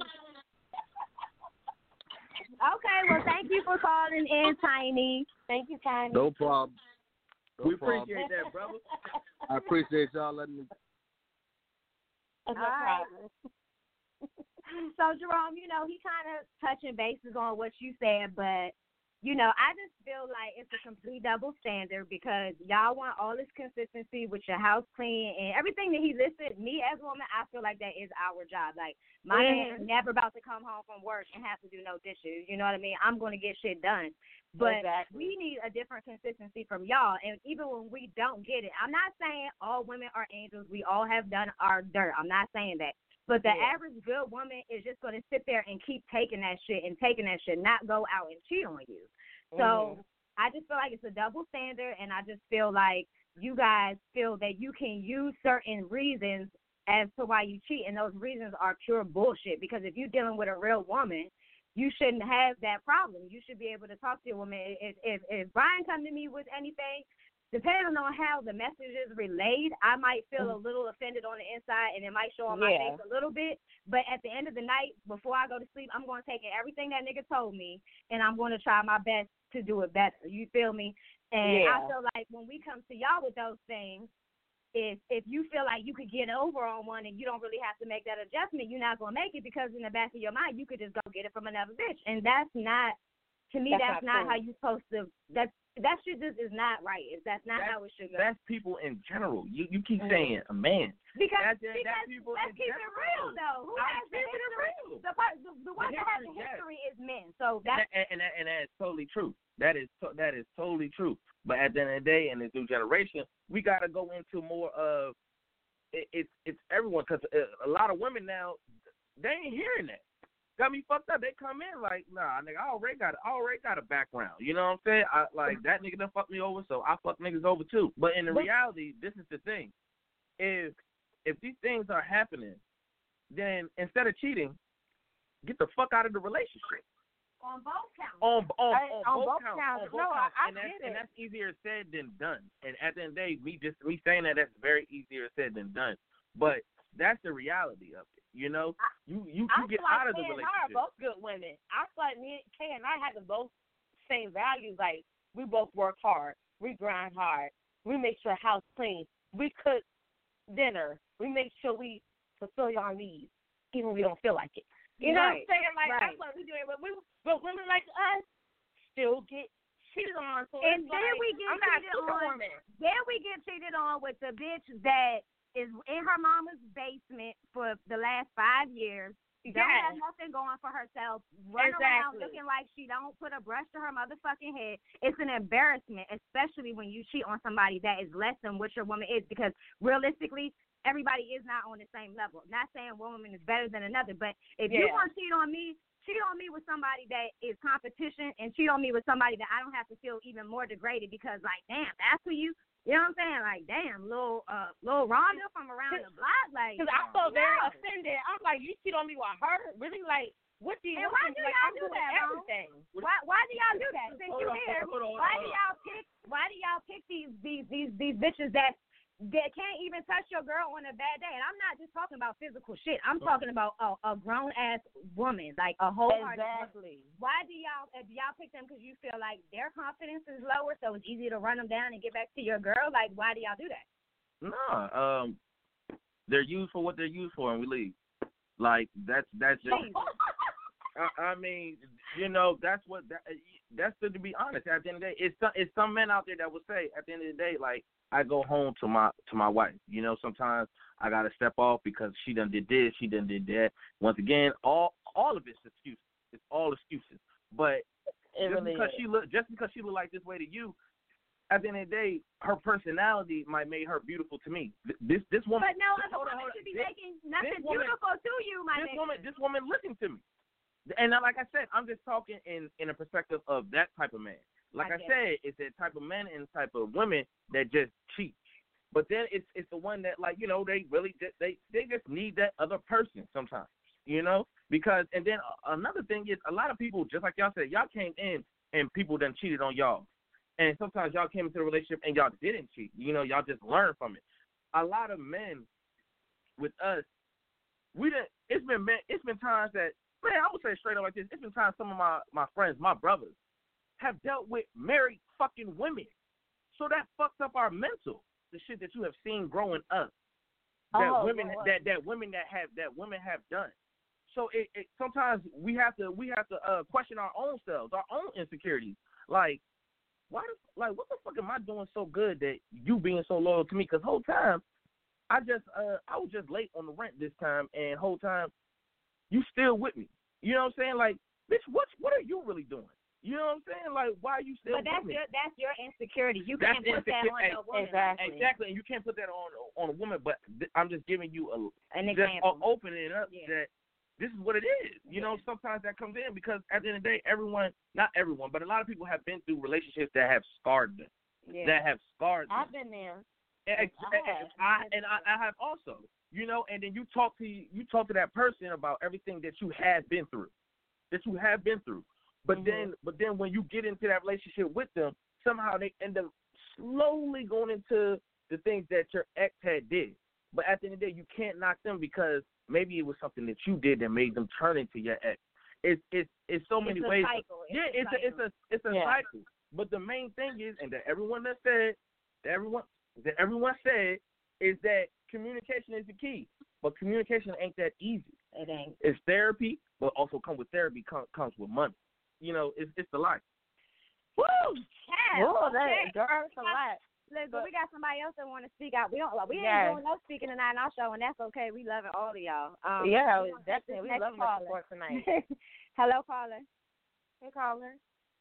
Okay, well, thank you for calling in, Tiny. Thank you, Tiny. No problem. No We problem. appreciate that, brother. I appreciate y'all letting me. No All right. problem. So, Jerome, you know, he kind of touching bases on what you said, but you know, I just feel like it's a complete double standard because y'all want all this consistency with your house clean and everything that he listed. Me as a woman, I feel like that is our job. Like, my mm-hmm. man never about to come home from work and have to do no dishes. You know what I mean? I'm going to get shit done. But exactly. we need a different consistency from y'all. And even when we don't get it, I'm not saying all women are angels. We all have done our dirt. I'm not saying that. But the yeah. average good woman is just going to sit there and keep taking that shit and taking that shit, not go out and cheat on you. So mm-hmm. I just feel like it's a double standard, and I just feel like you guys feel that you can use certain reasons as to why you cheat, and those reasons are pure bullshit. Because if you're dealing with a real woman, you shouldn't have that problem. You should be able to talk to your woman. If if, if Brian come to me with anything, depending on how the message is relayed, I might feel a little offended on the inside, and it might show on my yeah. face a little bit. But at the end of the night, before I go to sleep, I'm going to take in everything that nigga told me, and I'm going to try my best to do it better. You feel me? And yeah. I feel like when we come to y'all with those things, if if you feel like you could get over on one and you don't really have to make that adjustment, you're not going to make it because in the back of your mind, you could just go get it from another bitch. And that's not, to me, that's, that's not, not how you're supposed to, that's, that shit just is not right. That's not that's, how it should go. That's people in general. You you keep mm-hmm. saying a man. Because, that's, because that's people let's keep general. it real, though. Who I has the keep it history? real. The, part, the, the one the that has the history, history yes. is men. So that's... And, that, and, that, and that is totally true. That is to, that is totally true. But at the end of the day, in this new generation, we got to go into more of, it, it's, it's everyone. Because a lot of women now, they ain't hearing that. Got me fucked up. They come in like, nah, nigga, I already got, I already got a background. You know what I'm saying? I, like that nigga done fucked me over, so I fuck niggas over too. But in the reality, this is the thing: if if these things are happening, then instead of cheating, get the fuck out of the relationship. On both counts. On on, I, on, on both, both counts. counts. On both no, counts. I, I and that's, get it. And that's easier said than done. And at the end of the day, me just me saying that that's very easier said than done. But that's the reality of it. You know, you you, you get like out of the Kay relationship. and I are both good women. I feel like me, Kay and I have the both same values. Like we both work hard, we grind hard, we make sure house clean, we cook dinner, we make sure we fulfill our needs, even when we don't feel like it. You know right. what I'm saying? Like right. that's what we do. But we, but women like us still get cheated on. So and it's then like, we get I'm not cheated on. woman. Then we get cheated on with the bitch that is in her mama's basement for the last five years. Don't yes. have nothing going for herself. Run exactly. around looking like she don't put a brush to her motherfucking head. It's an embarrassment, especially when you cheat on somebody that is less than what your woman is, because realistically, everybody is not on the same level. Not saying one woman is better than another, but if yeah. you want to cheat on me, cheat on me with somebody that is competition, and cheat on me with somebody that I don't have to feel even more degraded because, like, damn, that's who you. You know what I'm saying? Like, damn, little uh, little Rhonda from around the block, like. Because I felt very no. offended. I'm like, you cheat on me with her? Really? Like, what do you? And why do like, y'all I'm do doing that, everything. Why why do y'all do that? Since hold you on, here, hold on, why hold do on. y'all pick? Why do y'all pick these these these these bitches that that can't even touch your girl on a bad day? And I'm not just talking about physical shit. I'm talking about a, a grown ass woman, like a whole exactly. Why do y'all uh, do y'all pick them? Because you feel like their confidence is lower, so it's easier to run them down and get back to your girl. Like, why do y'all do that? No, um, they're used for what they're used for, and we leave. Like that's that's just. I, I mean, you know, that's what that, that's to, to be honest. At the end of the day, it's some, it's some men out there that will say, at the end of the day, like I go home to my to my wife. You know, sometimes I gotta step off because she done did this, she done did that. Once again, all all of it's excuses. It's all excuses. But it just really because is. she look, just because she look like this way to you, at the end of the day, her personality might make her beautiful to me. This this woman. But no this, other woman on, should be this, making nothing woman, beautiful to you, my this nigga. woman, this woman, listen to me. And now, like I said, I'm just talking in in a perspective of that type of man. Like I, I said, it's that type of men and type of women that just cheat. But then it's it's the one that, like, you know, they really just, they they just need that other person sometimes, you know. Because and then another thing is, a lot of people, just like y'all said, y'all came in and people done cheated on y'all. And sometimes y'all came into a relationship and y'all didn't cheat. You know, y'all just learned from it. A lot of men with us, we didn't. It's been it's been times that, man, I would say straight up like this. It's been times some of my, my friends, my brothers, have dealt with married fucking women. So that fucks up our mental. The shit that you have seen growing up. That oh, women Lord. that, that women that have that women have done. so it, it sometimes we have to we have to uh, question our own selves, our own insecurities. Like, why? The, like, what the fuck am I doing so good that you being so loyal to me? Because whole time, I just uh, I was just late on the rent this time, and whole time, you still with me. You know what I'm saying? Like, bitch, what what are you really doing? You know what I'm saying? Like, why are you still But that's with me? your that's your insecurity. You That's can't put that on a woman. Exactly. Exactly, and you can't put that on on a woman. But th- I'm just giving you a An just example. o- opening it up Yeah. that this is what it is. You know, sometimes that comes in because at the end of the day, everyone, not everyone, but a lot of people have been through relationships that have scarred them. Yeah. That have scarred them. I've been there. And, I have. I, and I, I have also, you know, and then you talk to you talk to that person about everything that you have been through, that you have been through. But Mhm. then, but then when you get into that relationship with them, somehow they end up slowly going into the things that your ex had did. But at the end of the day, you can't knock them because maybe it was something that you did that made them turn into your ex. It's it's it's so many It's a ways. cycle. It's yeah, a it's a it's a it's a Yeah. cycle. But the main thing is, and that everyone that said, that everyone that everyone said, is that communication is the key. But communication ain't that easy. It ain't. It's therapy, but also come with therapy com- comes with money. You know, it's it's the life. Woo! Yeah. Whoa, Okay. that girl, that's a lot. Look, but we got somebody else that want to speak out. We don't. We ain't Yes. doing no speaking tonight on our show, and that's okay. We love it, all of y'all. Um, Yeah, we gonna take definitely. this We next love the caller. support tonight. Hello, caller. Hey, caller.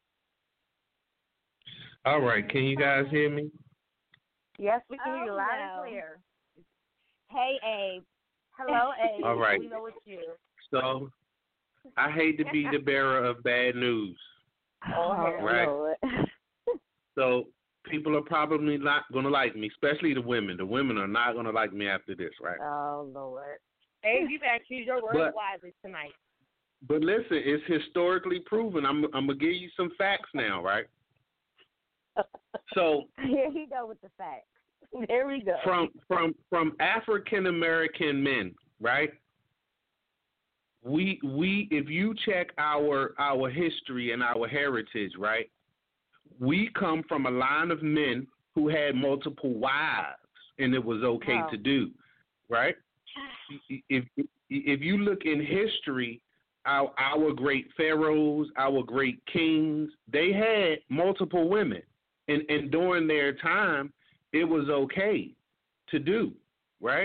All right, can you guys hear me? Yes, we can hear you Oh, loud no. and clear. Hey, Abe. Hello, Abe. All right. We know it's you. So, I hate to be the bearer of bad news. Oh, Right. Lord. So, people are probably not going to like me, especially the women. The women are not going to like me after this, right? Oh, Lord. Abe, you've actually used your words But- wisely tonight. But listen, it's historically proven. I'm I'm gonna give you some facts now, right? So Here he go with the facts. There we go. from from from African American men, right? We we if you check our our history and our heritage, right? We come from a line of men who had multiple wives, and it was okay Wow. to do, right? If if you look in history, our our great pharaohs, our great kings, they had multiple women, and and during their time, it was okay to do, right?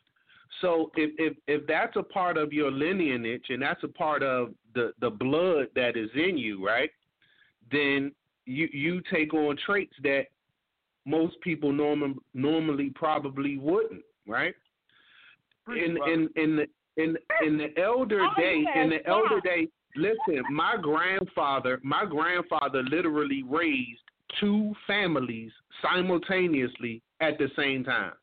So if if if that's a part of your lineage and that's a part of the the blood that is in you, right? Then you you take on traits that most people norm, normally probably wouldn't, right? In in in the in in the elder Oh, day, you in the better elder stop. day, listen, my grandfather, my grandfather literally raised two families simultaneously at the same time.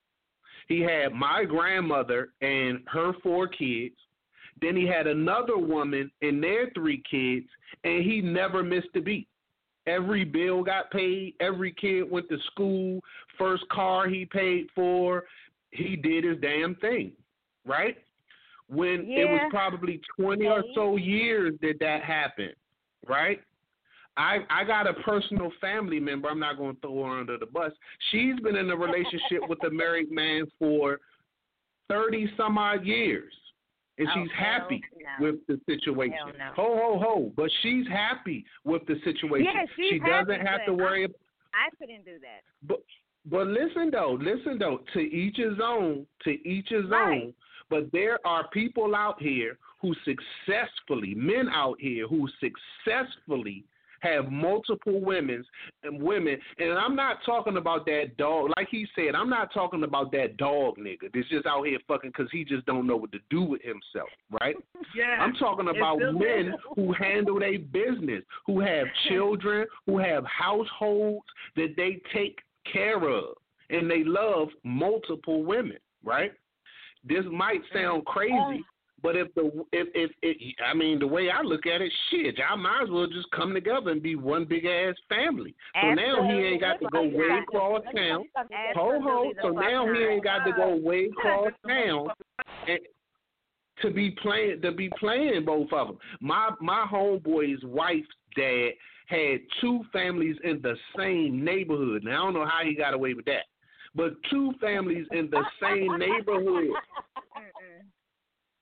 He had my grandmother and her four kids. Then he had another woman and their three kids, and he never missed a beat. Every bill got paid. Every kid went to school. First car he paid for. He did his damn thing, right? When it was Yeah. probably twenty or so years that that happened, right? I I got a personal family member. I'm not going to throw her under the bus. She's been in a relationship with a married man for thirty some odd years, and Oh, she's happy hell no. with the situation. Hell no. Ho ho ho! But she's happy with the situation. Yeah, she's she doesn't happy, have to but worry. I- About, I couldn't do that. but but listen though, listen though. To each his own. To each his Right. own. But there are people out here who successfully, men out here who successfully have multiple women's and women, and I'm not talking about that dog. Like he said, I'm not talking about that dog nigga that's just out here fucking because he just don't know what to do with himself, right? Yeah. I'm talking about It's still men there. who handle their business, who have children, who have households that they take care of, and they love multiple women, right? This might sound crazy, but if the if if it, I mean the way I look at it, shit, y'all might as well just come together and be one big ass family. So now he ain't got to go way across town. Ho ho. So now he ain't got to go way across town and to be playing to be playing both of them. My my homeboy's wife's dad had two families in the same neighborhood. Now I don't know how he got away with that, but two families in the same neighborhood.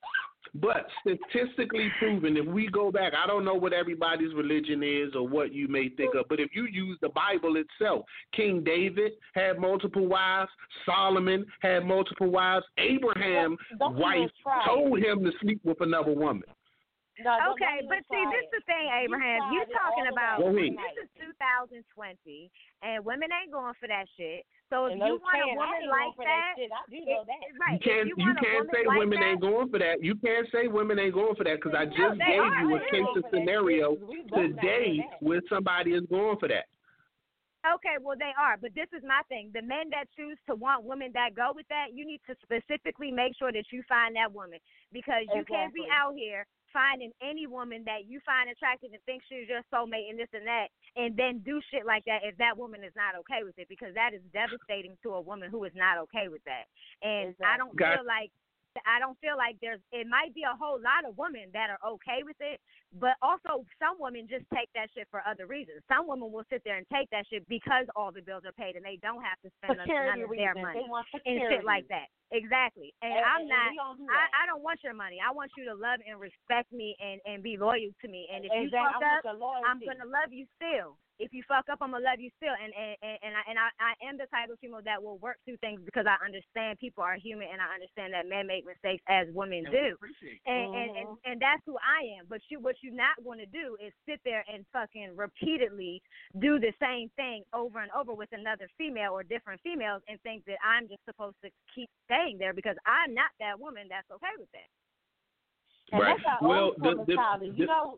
But statistically proven, if we go back, I don't know what everybody's religion is or what you may think of, but if you use the Bible itself, King David had multiple wives, Solomon had multiple wives, Abraham's Don't even wife try told him to sleep with another woman. No, don't- Okay, don't but even see, try this is it. the thing, Abraham. You tried it talking all the about way. this is two thousand twenty, and women ain't going for that shit. So if And you no want a can. I woman ain't going like for that that, shit. I do know that. it- right? You can't if you, you, want a can't woman say like women that, ain't going for that. You can't say women ain't going for that because I No, just they gave are. you a They case are of for that scenario shit, 'cause we both not today doing that. where somebody is going for that. Okay, well they are, but this is my thing. The men that choose to want women that go with that, you need to specifically make sure that you find that woman because you can't be Exactly. out here finding any woman that you find attractive and think she's your soulmate and this and that, and then do shit like that if that woman is not okay with it, because that is devastating to a woman who is not okay with that. And I don't Got- feel like I don't feel like there's it might be a whole lot of women that are okay with it, but also some women just take that shit for other reasons. Some women will sit there and take that shit because all the bills are paid and they don't have to spend none, Security none of their reasons. money They want and security. shit like that. Exactly. And, And- I'm and not we don't do I, that. I don't want your money. I want you to love and respect me and, and be loyal to me. And if you Exactly. fuck I want up, your loyalty. I'm gonna love you still. If you fuck up, I'm gonna love you still. And and, and, and I and I, I am the type of female that will work through things because I understand people are human and I understand that men make mistakes as women And we do. appreciate And, and and and that's who I am. But you, what you're not going to do is sit there and fucking repeatedly do the same thing over and over with another female or different females and think that I'm just supposed to keep staying there because I'm not that woman that's okay with that. And Right. that's our Well, old school the- the- mentality. the- you know,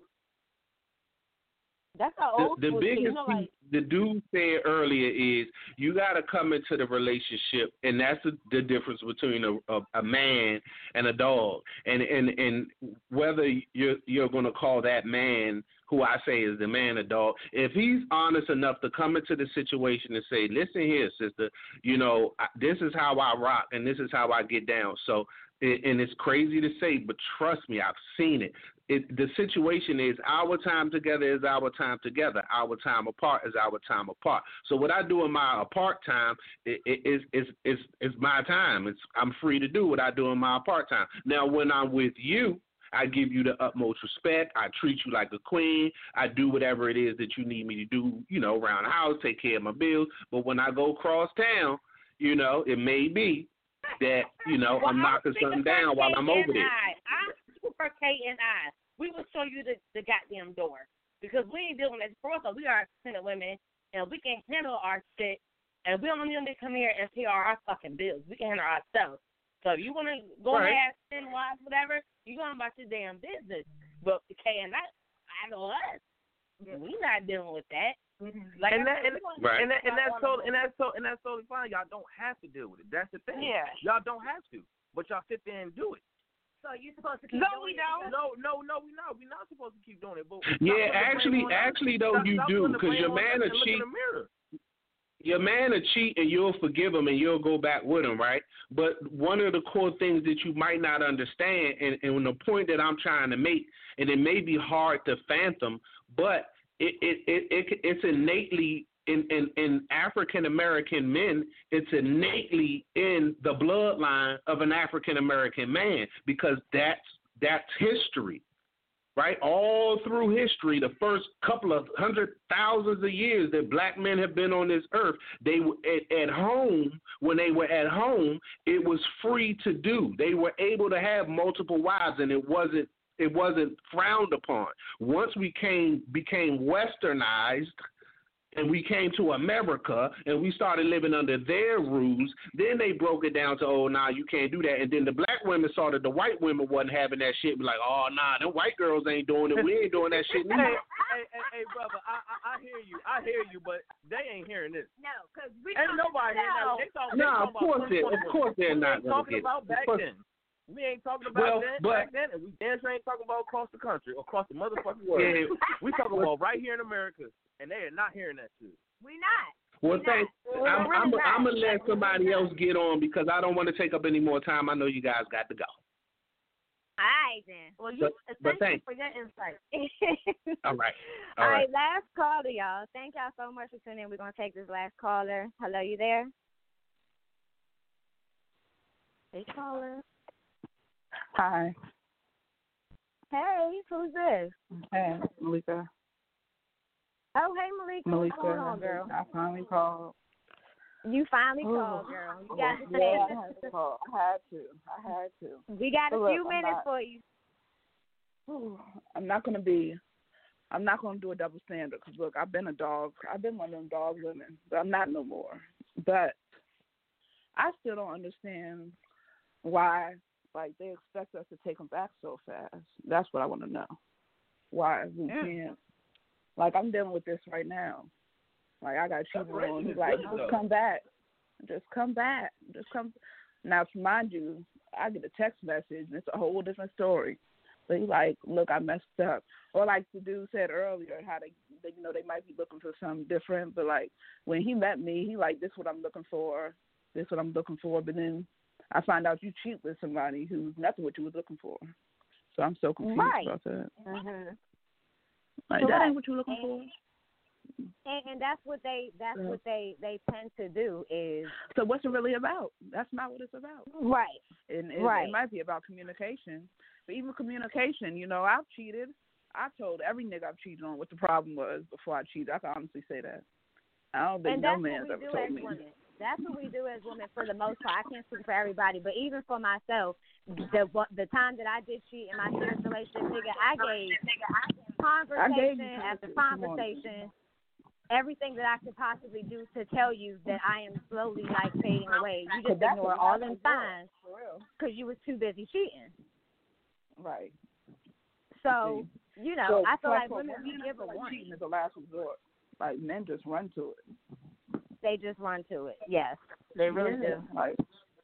that's our The, old the school shit. biggest You know, piece like, the dude said earlier is you got to come into the relationship, and that's the, the difference between a, a, a man and a dog. And and and whether you're you're going to call that man, who I say is the man, a dog, if he's honest enough to come into the situation and say, "Listen here, sister, you know I, this is how I rock, and this is how I get down." So. And it's crazy to say, but trust me, I've seen it. It. The situation is our time together is our time together. Our time apart is our time apart. So what I do in my apart time is is is is is my time. It's I'm free to do what I do in my apart time. Now, when I'm with you, I give you the utmost respect. I treat you like a queen. I do whatever it is that you need me to do, you know, around the house, take care of my bills. But when I go cross town, you know, it may be that, you know, well, I'm knocking something down while I'm over there. I, I'm super K and I. We will show you the, the goddamn door because we ain't dealing with this. First of all, we are independent women and we can handle our shit, and we don't need them to come here and pay our, our fucking bills. We can handle ourselves. So if you want to go Right. ahead, spend wise, whatever, you going about your damn business. But K and I, I know us. We not dealing with that. Like and that, I and, said, we gonna- Right. and, that, and that's totally and that's so and that's totally fine. Y'all don't have to deal with it. That's the thing. Yeah. Y'all don't have to, but y'all sit there and do it. So you're supposed to keep No, doing we it don't. No, no, no, we not. We're not supposed to keep doing it. But Yeah, stop putting the actually, blame on us. actually though Stop- you stop do, putting the because blame your on us man and will look cheat. in the mirror. Your man will cheat and you'll forgive him and you'll go back with him, right? But one of the core things that you might not understand, and, and the point that I'm trying to make, and it may be hard to fathom, but it it it, it it's innately in, in, in African American men, it's innately in the bloodline of an African American man because that's that's history. Right, all through history, the first couple of hundred thousands of years that black men have been on this earth, they were at, at home. When they were at home, it was free to do. They were able to have multiple wives, and it wasn't it wasn't frowned upon. Once we came became westernized, and we came to America and we started living under their rules, then they broke it down to, oh, nah, you can't do that. And then the black women saw that the white women wasn't having that shit. Be like, oh, nah, them white girls ain't doing it. We ain't doing that shit Hey, neither. hey, hey, hey, brother, I, I I hear you. I hear you, but they ain't hearing this. No, because we Ain't nobody hearing that. They talk, they No, talking of course about they- of course they're we not ain't gonna talking get it. about Of back course- then. We ain't talking about Well, that but- back then, and we damn sure ain't talking about across the country, across the motherfucking world. Yeah. We talking about right here in America, and they are not hearing that shit. We not. Well, we thank. not. I'm We're I'm really I'm gonna not. let somebody else get on because I don't want to take up any more time. I know you guys got to go. All right then. Well, you But- but thank thanks. you for your insight. All right. All All right, right. last caller, y'all. Thank y'all so much for tuning in. We're gonna take this last caller. Hello, you there? Hey, caller. Hi. Hey, who's this? Hey, Malika. Oh, hey, Malika. Malika. What's going on, girl? I finally called. You finally Ooh. called, girl. You got to Yeah, say I had to call. I had to. I had to. We got a Look, few I'm minutes not- for you. Ooh, I'm not gonna be. I'm not gonna do a double standard because look, I've been a dog. I've been one of them dog women, but I'm not no more. But I still don't understand why, like, they expect us to take them back so fast. That's what I want to know. Why we Mm. can't? Like, I'm dealing with this right now. Like, I got cheated Separation on. He's is like, good, just though. come back. Just come back. Just come. Now, to mind you, I get a text message, and it's a whole different story. But he's like, look, I messed up. Or like the dude said earlier, how they, they, you know, they might be looking for something different. But, like, when he met me, he like, this is what I'm looking for. This is what I'm looking for. But then I find out you cheat with somebody who's nothing what you was looking for. So I'm so confused Right. about that. Mm-hmm. Like, Correct. that ain't what you're looking and, for. And, and that's what they that's Yeah. what they, they tend to do is So what's it really about? That's not what it's about. right. And it, Right. it might be about communication. But even communication, you know, I've cheated. I told every nigga I've cheated on what the problem was before I cheated. I can honestly say that. I don't think And no that's man's what we ever do told as me. women. That's what we do as women for the most part. I can't speak for everybody, but even for myself, the the time that I did cheat in my serious relationship, nigga, I gave conversation you after conversation. Come on. conversation, everything that I could possibly do to tell you that I am slowly like fading away. You just But that's ignore a all lot them of work, signs for real. because you was too busy cheating. Right. So you know, So, I feel like for women we women, give a like warning. cheating is the last resort. Like, men just run to it. They just run to it. Yes, they really Yeah. do. Like,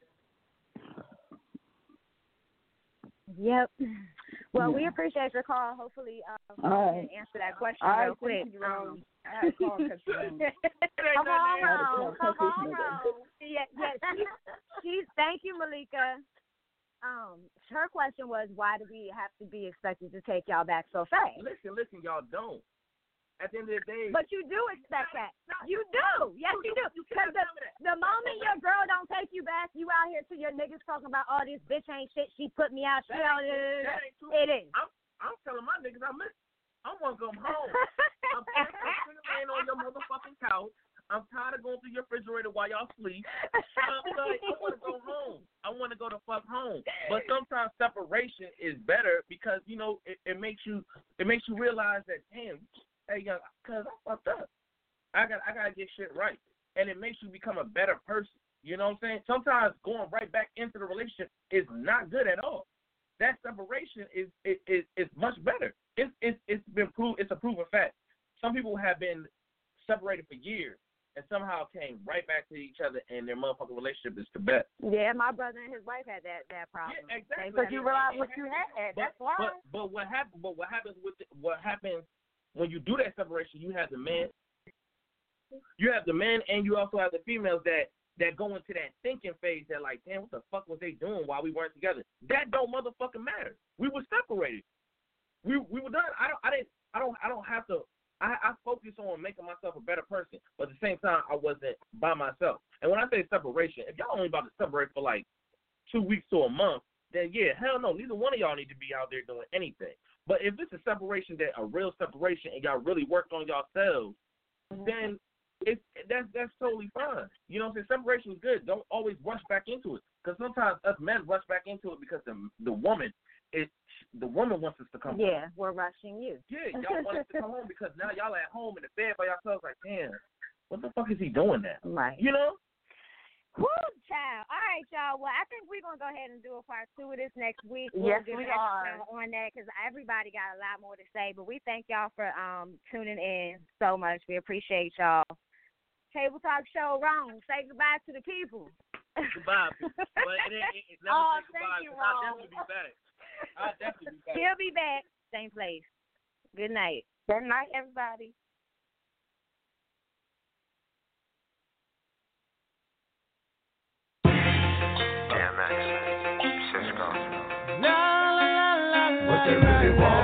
Yep. Well, we Yeah. appreciate your call. Hopefully, um, we All can right. answer that question all real right, quick. thank you, Jerome. Um, I had a call catch you on. Come on, I had a Ro. call Come catch this on, nigga. Ro. Yeah, yeah. She, she's. Thank you, Malika. Um, her question was, why do we have to be expected to take y'all back so fast? Listen, listen, y'all don't. At the end of the day, But you do expect that. You do. Yes, you do. Because the, the moment your girl don't take you back, you out here to your niggas talking about, oh, this bitch ain't shit. She put me out. She that out ain't, there. that ain't true. It is. I'm, I'm telling my niggas I miss. I want to come home. I'm tired of laying on your motherfucking couch. I'm tired of going through your refrigerator while y'all sleep. I'm like, I want to go home. I want to go the fuck home. But sometimes separation is better because you know it, it makes you it makes you realize that damn, hey young, cause I fucked up. I got I gotta get shit right, and it makes you become a better person. You know what I'm saying? Sometimes going right back into the relationship is not good at all. That separation is is is, is much better. It's it's it's been proved. It's a proven fact. Some people have been separated for years and somehow came right back to each other, and their motherfucking relationship is the best. Yeah, my brother and his wife had that that problem. Yeah, exactly. Because you realize what you had. But, That's why. but but what happens? But what happens with the, what happens when you do that separation? You have the man, you have the men, and you also have the females that that go into that thinking phase. That like, damn, what the fuck was they doing while we weren't together? That don't motherfucking matter. We were separated. We we were done. I don't I didn't I don't I don't have to. I, I focus on making myself a better person, but at the same time, I wasn't by myself. And when I say separation, if y'all only about to separate for like two weeks to a month, then yeah, hell no, neither one of y'all need to be out there doing anything. But if it's a separation that a real separation and y'all really worked on yourselves, then it's that's that's totally fine. You know what I'm saying? Separation is good. Don't always rush back into it, because sometimes us men rush back into it because the the woman is the woman wants us to come Yeah, home. we're rushing you. Yeah, y'all want us to come home because now y'all at home in the bed by yourselves. Like, damn, what the fuck is he doing now? Right. You know? Woo, child. All right, y'all. Well, I think we're going to go ahead and do a part two of this next week. We'll Yes, get we back are. on that because everybody got a lot more to say. But we thank y'all for um tuning in so much. We appreciate y'all. Table Talk Show wrong. Say goodbye to the people. Goodbye. But it ain't, it, it never Oh, say goodbye, thank you, 'cause I'll Ron. definitely be back. I'll definitely be back. He'll be back. Same place. Good night. Good night, everybody. D M X, Cisco. What they really want.